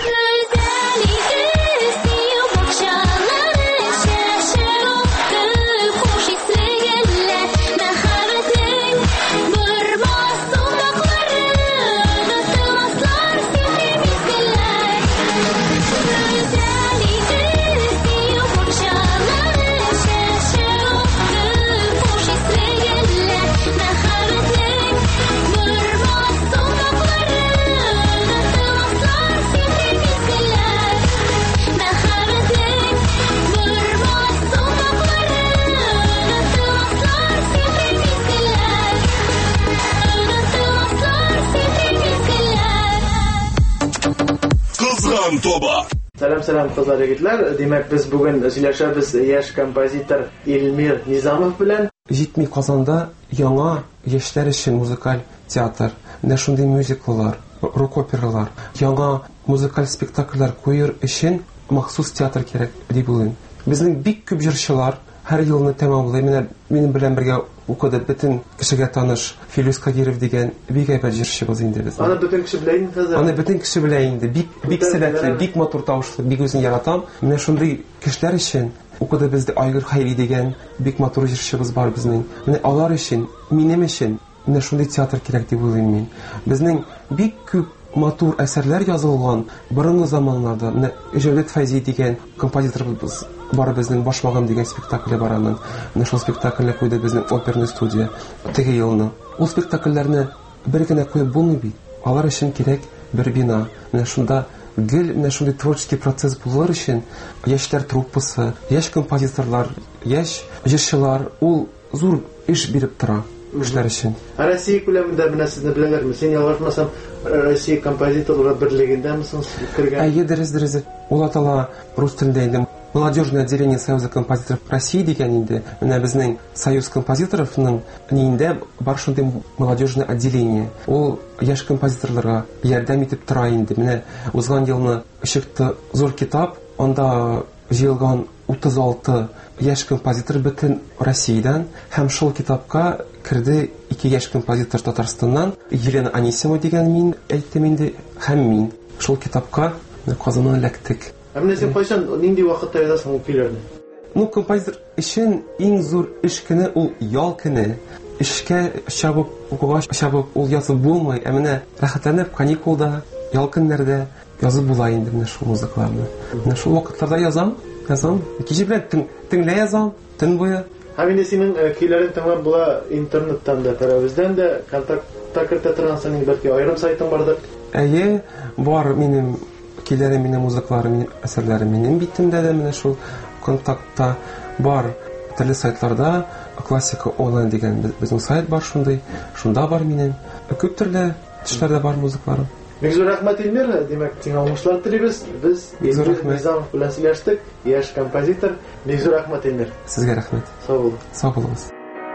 Сәлам-сәлам кызлар, егетләр. Димәк, без бүген сөйләшәбез яшь композитор Илмир Низамов белән. Җитми Казанда яңа яшьләр өчен музыкаль театр, менә шундый мюзикллар, рок-опералар, яңа музыкаль спектакльләр куер өчен махсус театр кирәк дип уйлыйм. Безнең бик күп җырчылар һәр елны тәмамлый. Менә минем белән бергә укыды бөтен кешегә таныш Филүс Кадиров дигән бик әйбәт җырчыбыз инде без. Аны бөтен кеше белә инде хәзер. Аны бөтен кеше белә инде. Бик бик сәләтле, бик матур тавышлы, бик үзен яратам. Менә шундый кешеләр өчен укыды бездә Айгыр Хайри дигән бик матур җырчыбыз бар безнең. Менә алар өчен, минем өчен менә шундый театр кирәк дип уйлыйм мин. Безнең бик күп матур әсәрләр язылган борынгы заманнарда. Менә Җәүдәт Фәйзи дигән композиторыбыз бар, безнең Башмагым дигән спектакле бар аның. Менә шул спектакльне куйды безнең оперный студия теге елны. Ул спектакльләрне бер генә куеп булмый бит. Алар өчен кирәк бер бина. Менә шунда гел менә шундый творческий процесс булыр өчен яшьләр труппасы, яшь композиторлар, яшь җырчылар ул зур эш биреп тора. Эшләр өчен. Россия күләмендә менә сезне беләләрме? Син ялгышмасам, Россия композиторлар берлегендәме кергән? Әйе, дөрес, дөрес. Ул атала рус телендә инде. Молодежное отделение Союза композиторов России дигән инде. Менә безнең Союз композиторларының нинде бар шундый молодежное отделение. Ул яшь композиторларга ярдәм итеп тора инде. Менә узган елны чыкты зур китап, анда җыелган утыз алты яшь композитор бөтен Россиядән, һәм шул китапка керде ике яшь композитор Татарстаннан, Елена Анисимова дигән мин әйттем инде, һәм мин шул китапка Казаннан эләктек. Ә менә син кайчан, нинди вакытта язасың ул көйләрне? Ну, композитор өчен иң зур эш көне ул ял көне. Эшкә чабып, укуга чабып ул язып булмый. Ә менә рәхәтләнеп каникулда, ял көннәрдә язып була инде менә шул музыкларны. Менә шул вакытларда язам, язам. Кичә белән тыңлай язам, төн буе. Һәм инде синең көйләрең тыңлап була интернеттан да, тарафыбыздан да, контактта кертә торгансың, бәлки аерым сайтың бардыр. Әйе, бар минем көйләрем, минем музыкларым, минем әсәрләрем минем битемдә дә менә шул контактта бар. Төрле сайтларда классика онлайн дигән безнең сайт бар шундый. Шунда бар минем. Күп төрле төшләрдә бар музыкларым. Бик зур рәхмәт Илмир, димәк, сиңа уңышлар телибез. Без Илмир Низамов белән сөйләштек, яшь композитор. Бик зур рәхмәт Илмир. Сезгә рәхмәт. Сау булыгыз. Сау булыгыз.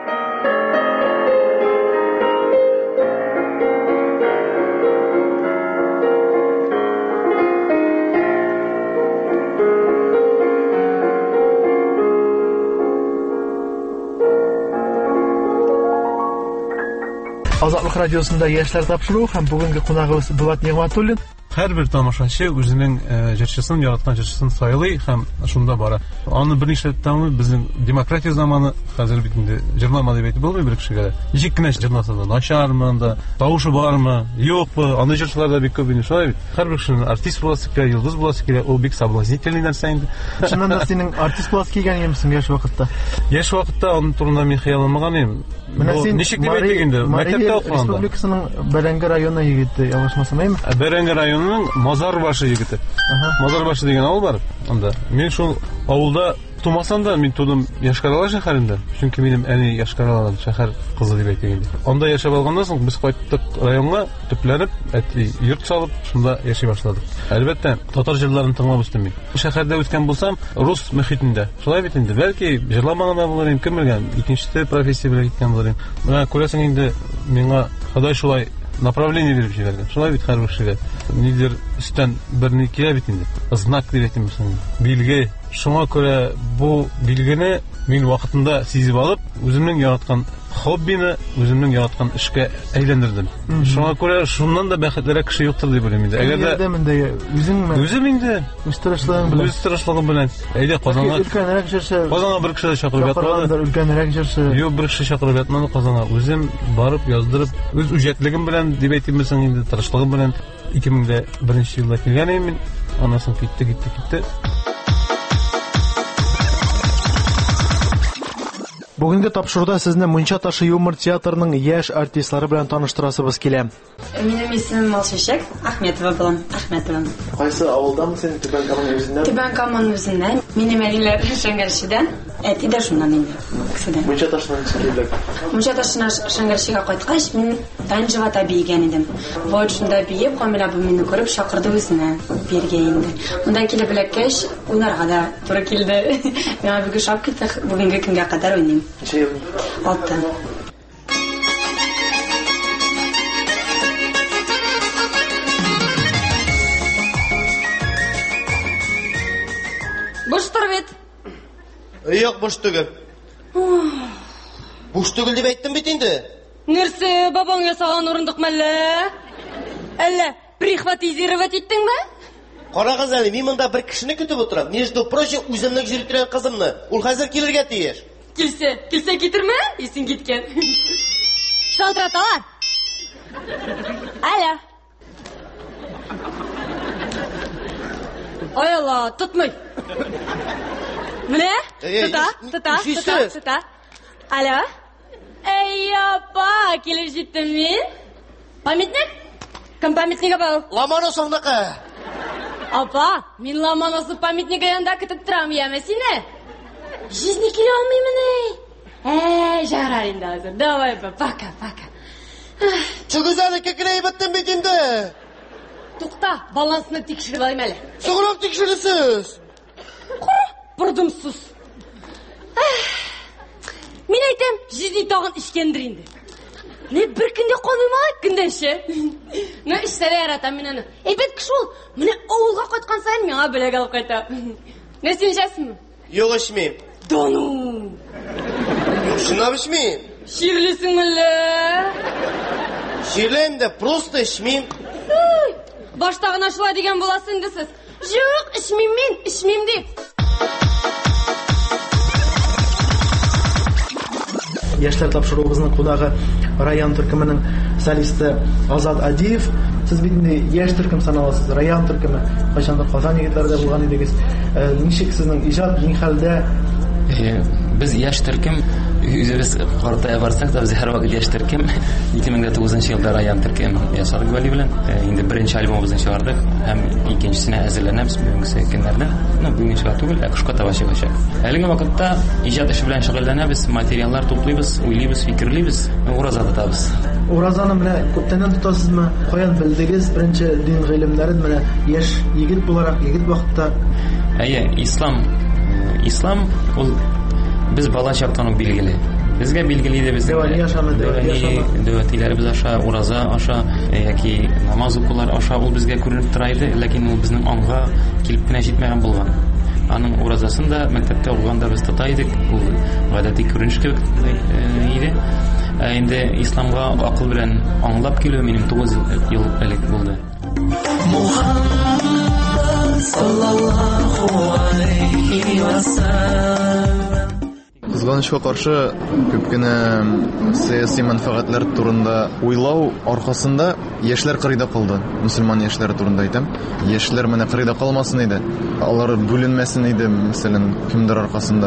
Азатлык радиосында яшьләр тапшыру һәм бүгенге кунагыбыз Булат Нигъмәтуллин. Һәрбер тамашачы үзенең җырчысын, яраткан җырчысын сайлый һәм шунда бара. Аны берничә тәмле безнең демократия заманы, хәзер бит инде җырлама дип әйтеп булмый бер кешегә. Ничек кенә җырласа да, начармы анда, тавышы бармы, юкмы, аны җырчылар да бик күп инде. Шулай бит. Һәрбер кешенең артист буласы кирәк, йолдыз буласы кирәк, ул бик соблазнительный нәрсә инде. Шуннан да синең артист буласы килгән имсең яшь вакытта. Яшь вакытта аның турында мин хыялламаган идем. Ничек дип әйтик инде, мәктәптә укыганда. Республикасының Бәрәңге районы егете, ялгышмасам әйме? Бәрәңге районының Мазар башы егете. Мазар башы дигән авыл бар анда. Мин шул авылда Тумасам да мин тудым Яшкарала шәһәрендә, чөнки минем әни Яшкараладан шәһәр кызы дип әйтә инде. Анда яшәп алганнан соң без кайттык районга, төпләнеп, әти йорт салып, шунда яши башладык. Әлбәттә, татар җырларын тыңлап үстем мин. Шәһәрдә үткән булсам, рус мөхитендә. Шулай бит инде. Бәлки җырламаган булырым, кем белгән, икенче профессия белән киткән булырым. Менә күрәсең инде миңа Ходай шулай направление биреп җибәргән. Шулай бит һәр кешегә. Нидер өстән берни килә бит инде. Знак дип әйтәмсең. Билге. Шуңа күрә бу билгене мин вакытында сизеп алып, үземнең яраткан хоббины, үземнең яраткан эшкә әйләндердем. Шуңа күрә шуннан да бәхетлерәк кеше юктыр дип уйлыйм инде. Әгәр дә монда үзеңме? Үзем инде үз тырышлыгың белән. Үз тырышлыгым белән. Әйдә Казанга. Өлкәнрәк җырчы. Казанга бер кеше чакырып ятмады. Өлкәнрәк җырчы. Юк, бер кеше чакырып ятмады Казанга. Үзем барып яздырып, үз үҗәтлегем белән дип әйтәмсең инде, тырышлыгым белән ике мең беренче елда килгән идем мин. Аннан соң китте, китте, китте. Бүгенге тапшыруда сезне Мунча ташы юмор театрының яшь артистлары белән таныштырасыбыз килә. Минем исемем Малчачак Ахметова булам. Ахметова. Кайсы авылдан син? Түбән Каманың үзеннән? Түбән Каманың үзеннән. Минем әниләр Шәңгәрчедән, әти дә шуннан инде. Мунча ташынан килдек. Мунча ташына Шәңгәрчегә кайткач, мин Танҗыга табигән идем. Вот шунда биеп, Камила бу мине күреп чакырды үзенә. Бергә инде. Монда килеп беләккәч, уйнарга да туры килде. Миңа бик шап китте. Бүгенге көнгә кадәр уйныйм. Чел. Алты. Буштыр бит. Юк, буш түгел. Буш түгел дип әйттем бит инде. Нәрсә, бабаң ясаган урындык мәллә? Әллә прихватизировать иттеңме? Карагыз әле, мин монда бер кешене көтеп утырам. Между прочим, үземнең җиртергән кызымны. Ул хәзер килергә тиеш. Килсә, килсә китермә, исең киткән. Шалтыраталар. Аля. Ай Алла, тотмый. Менә? Тота, тота, тота, тота. Аля. Эй, апа, килеп җиттем мин. Памятник? Кем памятнигы бу? Ломоносовныкы. Апа, мин Ломоносов памятнигы янында көтеп торам, яме сине. Жизни килә алмыймыни? Э, жарар инде хәзер. Давай, пока, пока. Чыгыз әле, кекрәй беттем бит инде. Тукта, балансны тикшереп алайм әле. Суграк тикшересез. Бурдымсыз. Мин әйтәм, жизни тагын ишкәндер инде. Не бер көндә каныйма, көндәше. Ну, эшләре яратам мин аны. Әйбәт кеше ул. Менә авылга кайткан сайын миңа бүләк алып кайта. Не син җәсме? Юк, эчмим. Дону. Шунда эчмим. Ширлисең әллә? Ширләйм дә, просто эчмим. Башта гына шулай дигән буласыз инде сез. Юк, эчмим мин, эчмим дип. Яшьләр тапшыруыбызның кунагы район төркеменең солисты Азат Адиев. Сез бит инде яшь төркем саналасыз, район төркеме. Кайчандыр Казан егетләрендә булган идегез. Ничек сезнең иҗат ни хәлдә? Без яшь төркем үзебез картая барсак та без һәр вакыт яшь төркем. ике мең тугызынчы елда район төркем ясадык Вали белән. Инде беренче альбомыбызны чыгардык һәм икенчесенә әзерләнәбез бүгенге көннәрдә. Ну, бүгенге чыга түгел, ә кышка таба чыгачак. Әлеге вакытта иҗат эше белән шөгыльләнәбез, материаллар туплыйбыз, уйлыйбыз, фикерлибез, ураза тотабыз. Уразаны менә күптәннән тотасызмы? Каян белдегез? Беренче дин гыйлемнәрен менә яшь егет буларак, егет вакытта. Әйе, ислам ислам ул без бала чактан ук билгеле. Безгә билгеле иде безнең дәвәтиләребез аша, ураза аша яки намаз укулар аша ул безгә күренеп тора иде, ләкин ул безнең аңга килеп кенә җитмәгән булган. Аның уразасын да мәктәптә укыганда без тота идек, ул гадәти күренеш кебек иде. Инде исламга акыл белән аңлап килү минем тугыз ел элек булды. Кызганычка каршы күп кенә сәяси мәнфәгатьләр турында уйлау аркасында яшьләр кырыйда калды. Мусульман яшьләре турында әйтәм. Яшьләр менә кырыйда калмасын иде. Алар бүленмәсен иде, мәсәлән, кемдер аркасында.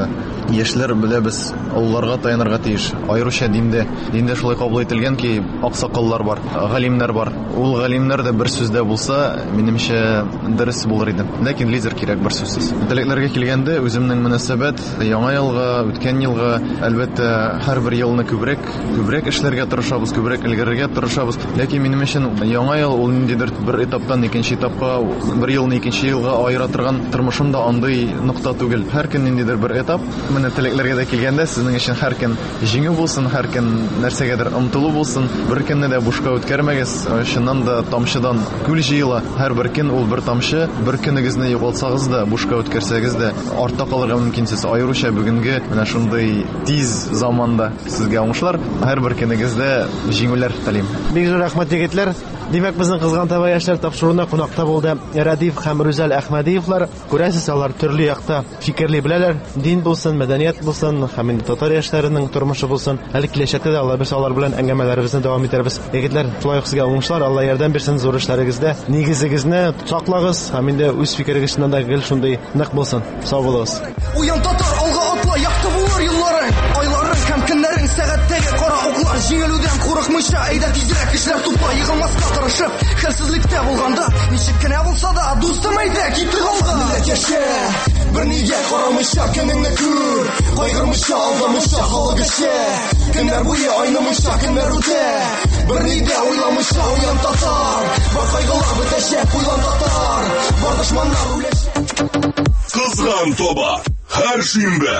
яшьләр беләбез, улларга таянырга тиеш. Аеруча диндә, диндә шулай кабул ителгән ки, аксакаллар бар, галимнәр бар. Ул галимнәр дә бер сүздә булса, минемчә дөрес булыр иде. Ләкин лидер кирәк бер сүзсез. Теләкләргә килгәндә, үземнең мөнәсәбәт яңа елга, үткән елга, әлбәттә, һәрбер елны күбрәк, күбрәк эшләргә тырышабыз, күбрәк илгәргә тырышабыз. Ләкин минем өчен яңа ел ул ниндидер бер этаптан икенче этапка, бер елны икенче елга аера торган тормышымда андый нокта түгел. Һәр көн ниндидер бер этап. Менә теләкләргә дә килгәндә, сезнең өчен һәр көн җиңү булсын, һәр көн нәрсәгәдер омтылу булсын. Бер көнне дә бушка үткәрмәгез. Шуннан да тамчыдан күл җыела. Һәр бер көн ул бер тамчы. Бер көнегезне югалтсагыз да, бушка үткәрсәгез дә артта калырга мөмкинсез. Аеруча бүгенге менә шундый тиз заманда сезгә уңышлар. Һәр бер көнегездә җиңүләр телим. Бик зур рәхмәт, егетләр. Димәк, безнең кызган таба яшьләр тапшыруына кунакта булды Радиф һәм Рүзәл Әхмәдиевлар. Күрәсез, алар төрле якта фикерли беләләр. Дин булсын, мәдәният булсын, һәм инде татар яшьләренең тормышы булсын. Әле киләчәктә дә алар без алар белән әңгәмәләребезне дәвам итәрбез. Егетләр, шулай ук сезгә уңышлар, Алла ярдәм бирсен зур эшләрегездә. Нигезегезне саклагыз, һәм инде үз фикерегез шуннан да гел шундый нык булсын. Сау булыгыз. Уян татар, алга атла, якты булыр елларың, айларың һәм көннәрең, сәгатьтәге кара уклар, җиңелүдән курыкмыйча, әйдә тизрәк эшләр тупла, егылмаска тырышып, хәлсезлектә булганда, ничек кенә булса да, дустым әйдә, китер алга. Милләт яшә, бер нигә карамыйча, көнеңне күр, кайгырмыйча, алдамыйча, халык эшә, көннәр буе айнымыйча, көннәр үтә, бер нигә уйламыйча, уян татар, бар кайгылар бетәчәк, уян татар, бар дошманнар үләчәк. Кызган таба, һәр шимбә.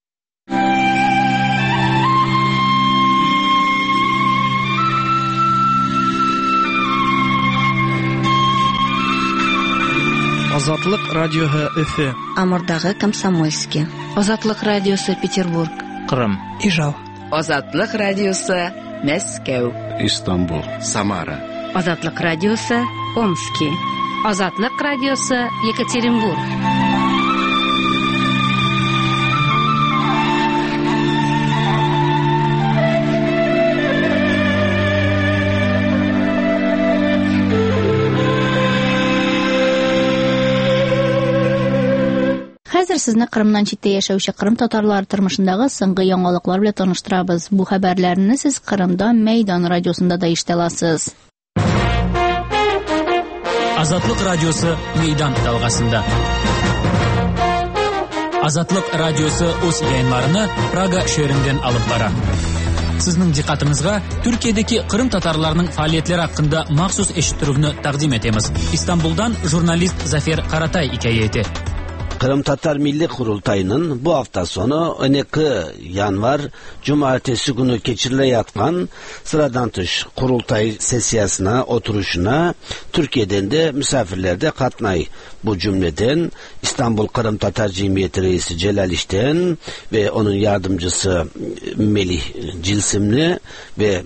Азатлык радиоһы Өфе. Амурдагы Комсомольский. Азатлык радиосы Петербург. Кырым. Ижау. Азатлык радиосы Мәскәү. Истанбул. Самара. Азатлык радиосы Омский. Азатлык радиосы Екатеринбург. Хәзер сезне Кырымнан читтә яшәүче Кырым татарлары тормышындагы соңгы яңалыклар белән таныштырабыз. Бу хәбәрләрне сез Кырымда Мәйдан радиосында да ишетә аласыз. Азатлык радиосы Мәйдан далгасында. Азатлык радиосы үз яйыннарны Прага шәһәреннән алып бара. Сезнең диққатыгызга Төркиядәге Кырым татарларының фәалиятләре хакында махсус эшиттүрүне тәкъдим итәбез. Истанбулдан журналист Зафер Каратай хикәяте. Kırım Tatar Milli Kurultayı'nın bu hafta sonu on iki yanvar Cumartesi günü geçirilayatkan sıradan dışı kurultay sesiyasına, oturuşuna Türkiye'den de misafirler de katnay. Bu cümleden İstanbul Kırım Tatar Cemiyeti Reisi Celal İşten ve onun yardımcısı Melih Cilsimli ve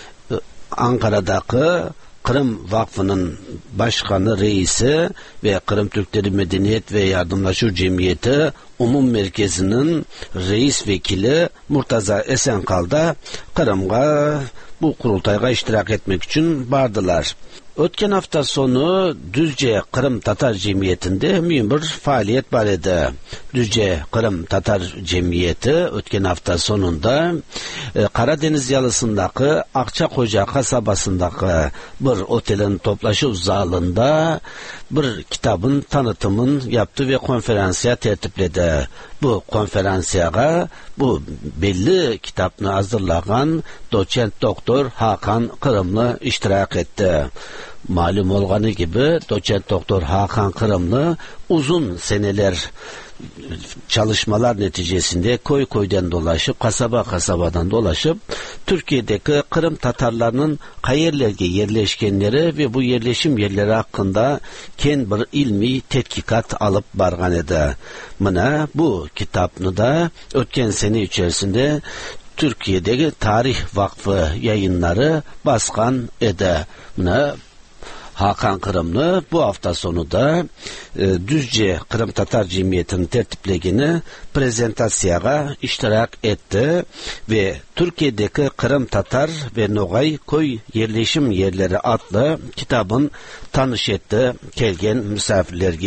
Ankara'daki Kırım Vakfı'nın başkanı, reisi ve Kırım Türkleri Medeniyet ve Yardımlaşma Cemiyeti Umum Merkezi'nin reis vekili Murtaza Esenkal'da Kırım'a bu kurultayga iştirak etmek için vardılar. Ötken hafta sonu Düzce Kırım Tatar Cemiyeti'nde mühim bir faaliyet var idi. Düzce Kırım Tatar Cemiyeti ötken hafta sonunda e, Karadeniz yalısındaki Akçakoca kasabasındaki bir otelin toplaşıp zalında bir kitabın tanıtımın yaptı ve konferansiya tertipledi. Bu konferansiyaya bu belli kitabını hazırlayan doçent doktor Hakan Kırımlı iştirak etti. Malum olganı gibi doçent doktor Hakan Kırımlı uzun seneler çalışmalar neticesinde koy koydan dolaşıp kasaba kasabadan dolaşıp Türkiye'deki Kırım Tatarlarının kayerlerge yerleşkenleri ve bu yerleşim yerleri hakkında kendi bir ilmi tetkikat alıp bargan edi. Buna bu kitapını da ötken sene içerisinde Türkiye'deki Tarih Vakfı yayınları baskan edi. Buna Hakan Kırımlı bu hafta sonu da e, Düzce Kırım Tatar Cemiyeti'nin tertiplegini prezentasyaya iştirak etti ve Türkiye'deki Kırım Tatar ve Nogay Koy Yerleşim Yerleri adlı kitabın tanış etti kelgen misafirlerge.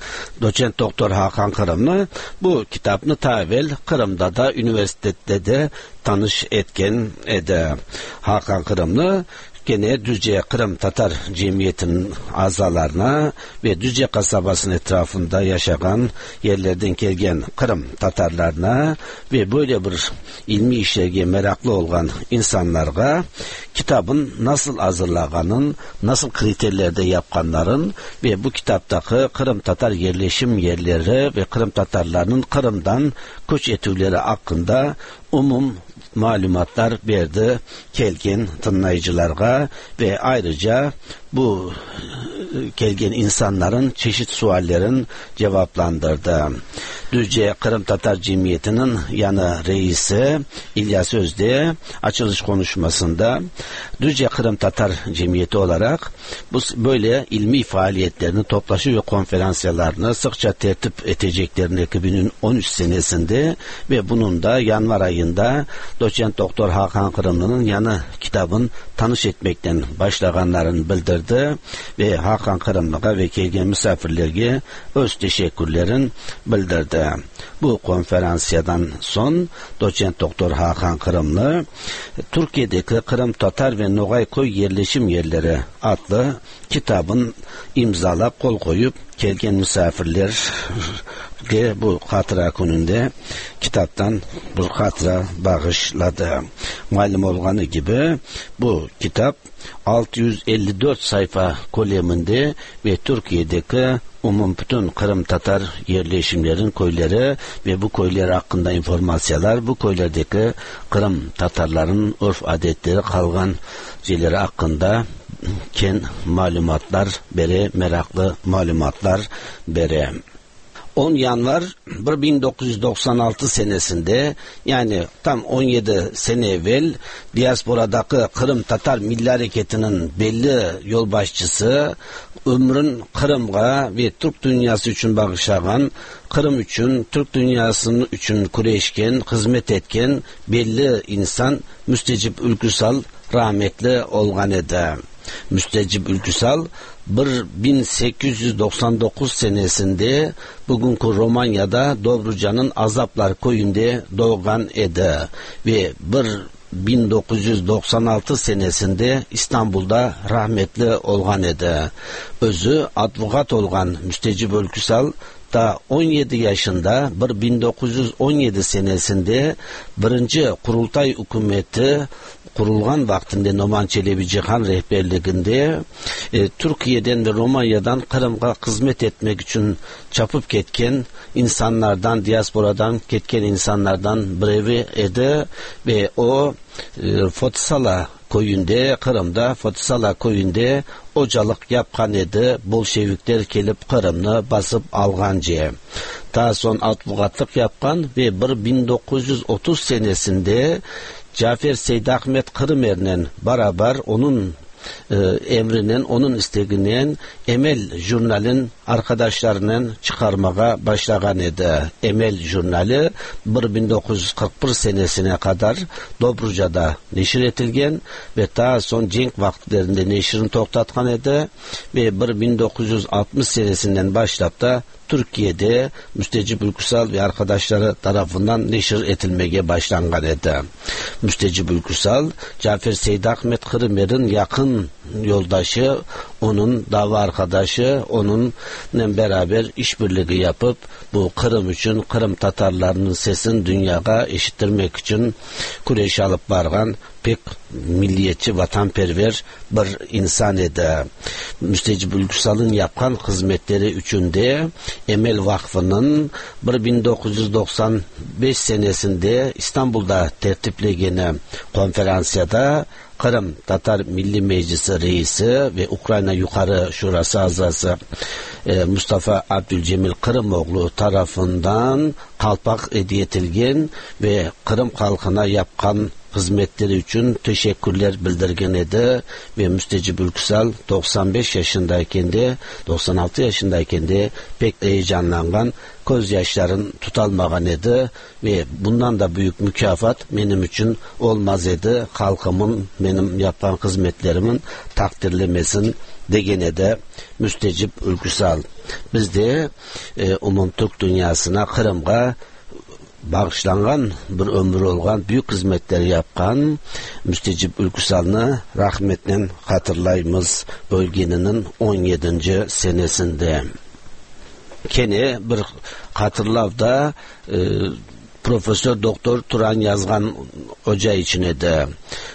Doçent Doktor Hakan Kırımlı bu kitapını ta evvel Kırım'da da üniversitede de tanış etken ede. Hakan Kırımlı gene Düzce Kırım Tatar Cemiyeti'nin azalarına ve Düzce kasabasının etrafında yaşayan yerlerden gelgen Kırım Tatarlarına ve böyle bir ilmi işlerge meraklı olan insanlarga kitabın nasıl hazırlaganın, nasıl kriterlerde yapkanların ve bu kitaptaki Kırım Tatar yerleşim yerleri ve Kırım Tatarlarının Kırım'dan göç etüleri hakkında umum malumatlar verdi kelgen tınlayıcılarga ve ayrıca bu kelgen insanların çeşit suallerin cevaplandırdı. Düzce Kırım Tatar Cemiyeti'nin yanı reisi İlyas Özde açılış konuşmasında Düzce Kırım Tatar Cemiyeti olarak bu böyle ilmi faaliyetlerini, toplaşı ve konferansiyarlarını sıkça tertip edeceklerini iki bin on üç senesinde ve bunun da yanvar ayında Doçent Doktor Hakan Kırımlı'nın yanı kitabın tanış etmekten başlaganların bildirdi ve Hakan Kırımlı'ga ve kelgen misafirlerge öz teşekkürlerin bildirdi. Bu konferansiyadan son Doçent Doktor Hakan Kırımlı Türkiye'deki Kırım Tatar ve Nogay Koy yerleşim yerleri adlı kitabın imzalap kol koyup kelgen misafirler bu hatıra gününde kitaptan bir hatıra bağışladı. Malum olganı gibi bu kitap altı yüz elli dört sayfa koleminde ve Türkiye'deki umum bütün Kırım Tatar yerleşimlerin köyleri ve bu köyler hakkında informasyonlar, bu köylerdeki Kırım Tatarların örf adetleri kalgan şeyleri hakkında ken malumatlar bere, meraklı malumatlar bere. on yanvar bin dokuz yüz doksan altı senesinde, yani tam on yedi sene evvel diasporadaki Kırım Tatar Milli Hareketi'nin belli yolbaşçısı, ömrün Kırım'a ve Türk dünyası için bağışlagan, Kırım için, Türk dünyasının için kureşken, hizmet etken belli insan Müstecip Ülküsal rahmetli olgan edi. Müstecip Ülküsal bin sekiz yüz doksan dokuz senesinde bugünkü Romanya'da Dobruca'nın Azaplar köyünde doğgan edi ve bin dokuz yüz doksan altı senesinde İstanbul'da rahmetli olgan edi. Özü advokat olgan Müstecip Ülküsal da on yedi yaşında bin dokuz yüz on yedi senesinde birinci Kurultay hükümeti kurulgan vaktinde Noman Çelebi Cihan rehberliğinde e, Türkiye'den ve Romanya'dan Kırım'a hizmet etmek için çapıp ketken insanlardan, diasporadan ketken insanlardan birevi edi ve o e, Fotisala köyünde, Kırım'da Fotisala köyünde ocalık yapkan edi. Bolşevikler gelip Kırım'ı basıp algancı. Daha son advokatlık yapkan ve bin dokuz yüz otuz senesinde Cafer Seydahmet Kırımer'le beraber onun e, emrinin, onun isteğinden Emel jurnalin arkadaşlarının çıkarmaya başlagan edi. Emel jurnali bin dokuz yüz kırk bir senesine kadar Dobruca'da neşir etilgen ve daha son cenk vakitlerinde neşirini toktatkan edi ve bin dokuz yüz altmış senesinden başlayıp da Türkiye'de Müstecip Ülküsal ve arkadaşları tarafından neşir edilmeye başlangan edi. Müstecip Ülküsal, Cafer Seydahmet Kırımer'in yakın yoldaşı, onun dava arkadaşı, onunla beraber işbirliği yapıp bu Kırım için, Kırım Tatarlarının sesini dünyaya eşittirmek için kureş alıp bargan pek milliyetçi, vatanperver bir insan edi. Müstecip Ülküsal'ın yapkan hizmetleri üçünde Emel Vakfı'nın bin dokuz yüz doksan beş senesinde İstanbul'da tertiplegeni konferansiyada Kırım Tatar Milli Meclisi Reisi ve Ukrayna Yukarı Şurası Azası e, Mustafa Abdülcemil Kırımoğlu tarafından kalpak ediyetilgen ve Kırım halkına yapkan hizmetleri için teşekkürler bildirgen edi ve Müstecip Ülküsal doksan beş yaşındayken de doksan altı yaşındayken de pek heyecanlangan, gözyaşların tutalmagan edi ve bundan da büyük mükafat benim için olmaz edi. Halkımın benim yapan hizmetlerimin takdirlemesin degene de Müstecip Ülküsal. Bizde e, umum Türk dünyasına, Kırım'a bağışlangan bir ömür olgan, büyük hizmetler yapkan Müstecip Ülküsal'ını rahmetle hatırlayımız bölgenin on yedinci senesinde. Kene bir hatırlavda e, Profesör Doktor Turan yazgan hoca içine de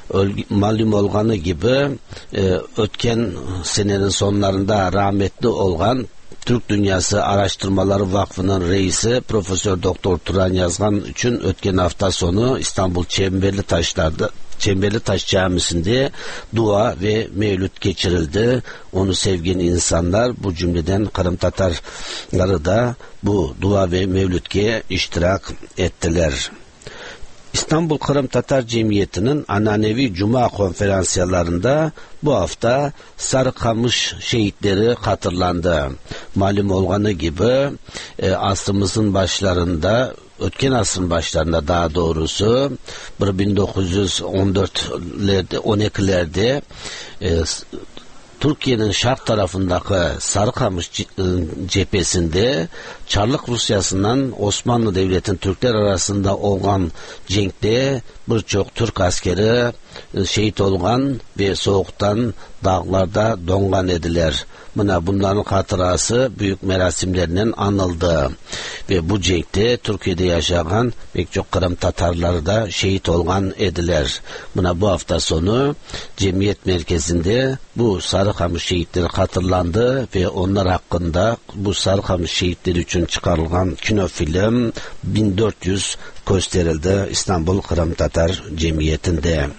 malum olganı gibi e, ötken senenin sonlarında rahmetli olgan Türk Dünyası Araştırmaları Vakfı'nın reisi Profesör Doktor Turan yazgan için ötken hafta sonu İstanbul Çemberli Taşlar'da Çemberli Taş Camisi'nde dua ve mevlüt geçirildi. Onu sevgen insanlar, bu cümleden Kırım Tatarları da bu dua ve mevlütke iştirak ettiler. İstanbul Kırım Tatar Cemiyeti'nin Ananevi Cuma konferansiyarlarında bu hafta Sarıkamış şehitleri hatırlandı. Malum olganı gibi e, asrımızın başlarında, ötken asrın başlarında daha doğrusu bin dokuz yüz on dörtlerde, on ikilerde e, Türkiye'nin şark tarafındaki Sarıkamış cephesinde Çarlık Rusyası'ndan Osmanlı Devleti'nin Türkler arasında olan cenkte birçok Türk askeri şehit olgan ve soğuktan dağlarda dongan ediler. Buna bunların hatırası büyük merasimlerinden anıldı. Ve bu cenkte Türkiye'de yaşayan pek çok Kırım Tatarları da şehit olgan ediler. Buna bu hafta sonu Cemiyet Merkezi'nde bu Sarıkamış şehitleri hatırlandı ve onlar hakkında bu Sarıkamış şehitleri için çıkarılan kinofilm bin dört yüz gösterildi İstanbul Kırım Tatar Cemiyeti'nde.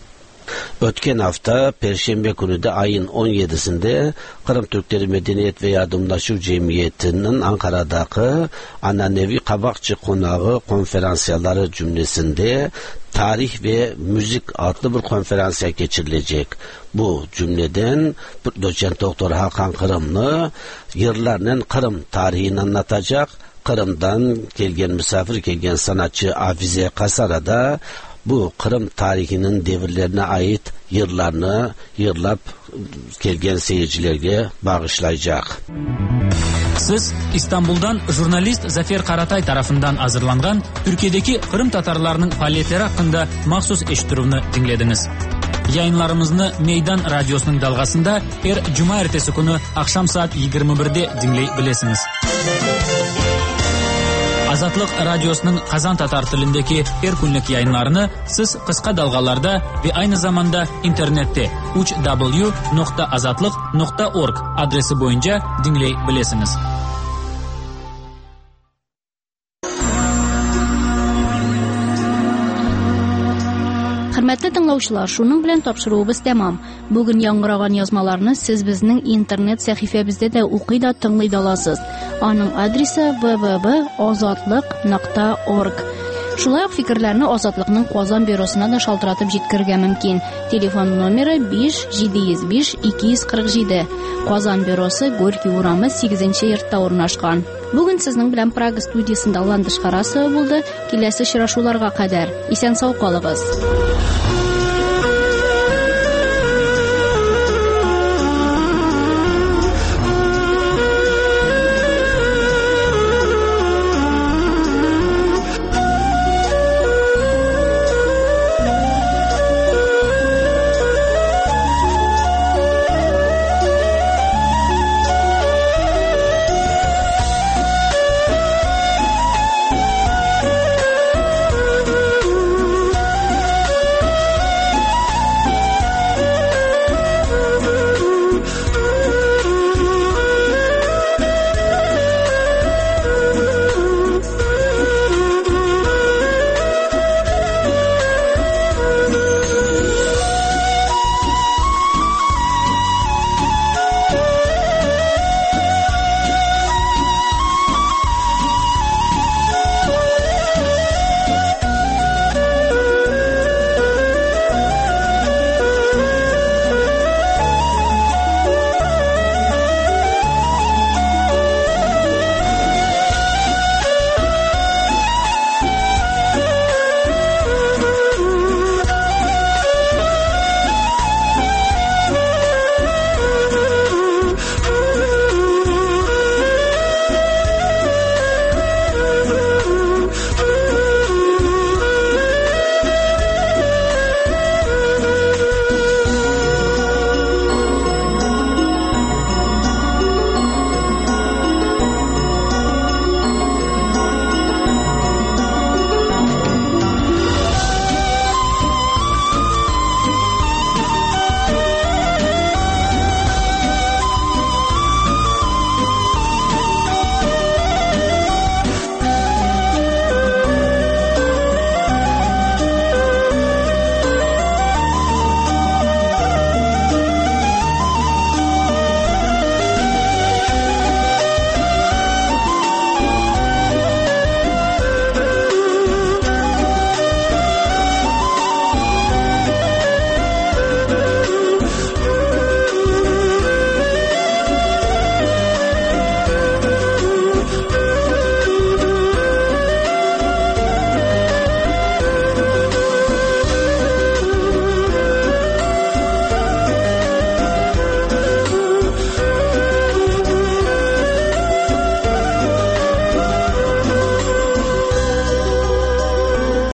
Ötken hafta Perşembe günü de ayın on yedisinde Kırım Türkleri Medeniyet ve Yardımlaşma Cemiyeti'nin Ankara'daki Ananevi Kabakçı Konağı konferansiyarları cümlesinde tarih ve müzik adlı bir konferansiya geçirilecek. Bu cümleden doçent doktor Hakan Kırımlı yıllarının Kırım tarihini anlatacak. Kırım'dan gelgen misafir gelgen sanatçı Afize Kasara da bu Kırım tarihinin devirlerine ait yıllarını yırlap gelgen seyircilerge bağışlayacak. Siz İstanbul'dan jurnalist Zafer Karatay tarafından hazırlangan Türkiye'deki Kırım Tatarlarının faaliyetleri hakkında mahsus eşitiruvni dinlediniz. Yayınlarımızı Meydan Radyosu'nun dalgasında her cuma ertesi günü akşam saat yigirma birde dinleyebilirsiniz. Azatlık Radyosu'nun Kazan Tatar tilindeki her günlük yayınlarını siz kısa dalgalarda ve aynı zamanda internette uch w nokta azatlık nokta org adresi boyunca dinleyebilirsiniz. Hürmetli dinləyicilər, şunun bilan tapşırığımız tamam. Bugün yanğıragan yazmalarını siz bizning internet sahifamizda da o'qiy da tinglay olasiz. Onun adresi w w w nokta azatlyk nokta org. Şulay fikrlarni Ozodlikning Qozon bürosuna da shaltiratib jetkirga mumkin. Telefon nomeri besh yetti yuz besh ikki yuz qirq yetti. Qozon bürosi Gorkiy urami sakkizinchi yurtda o'rnashgan. Bugun sizning bilan Praga studiyasida alandish qarasi bo'ldi. Kelasi uchrashuvlarga qadar esen sog' qoling'iz.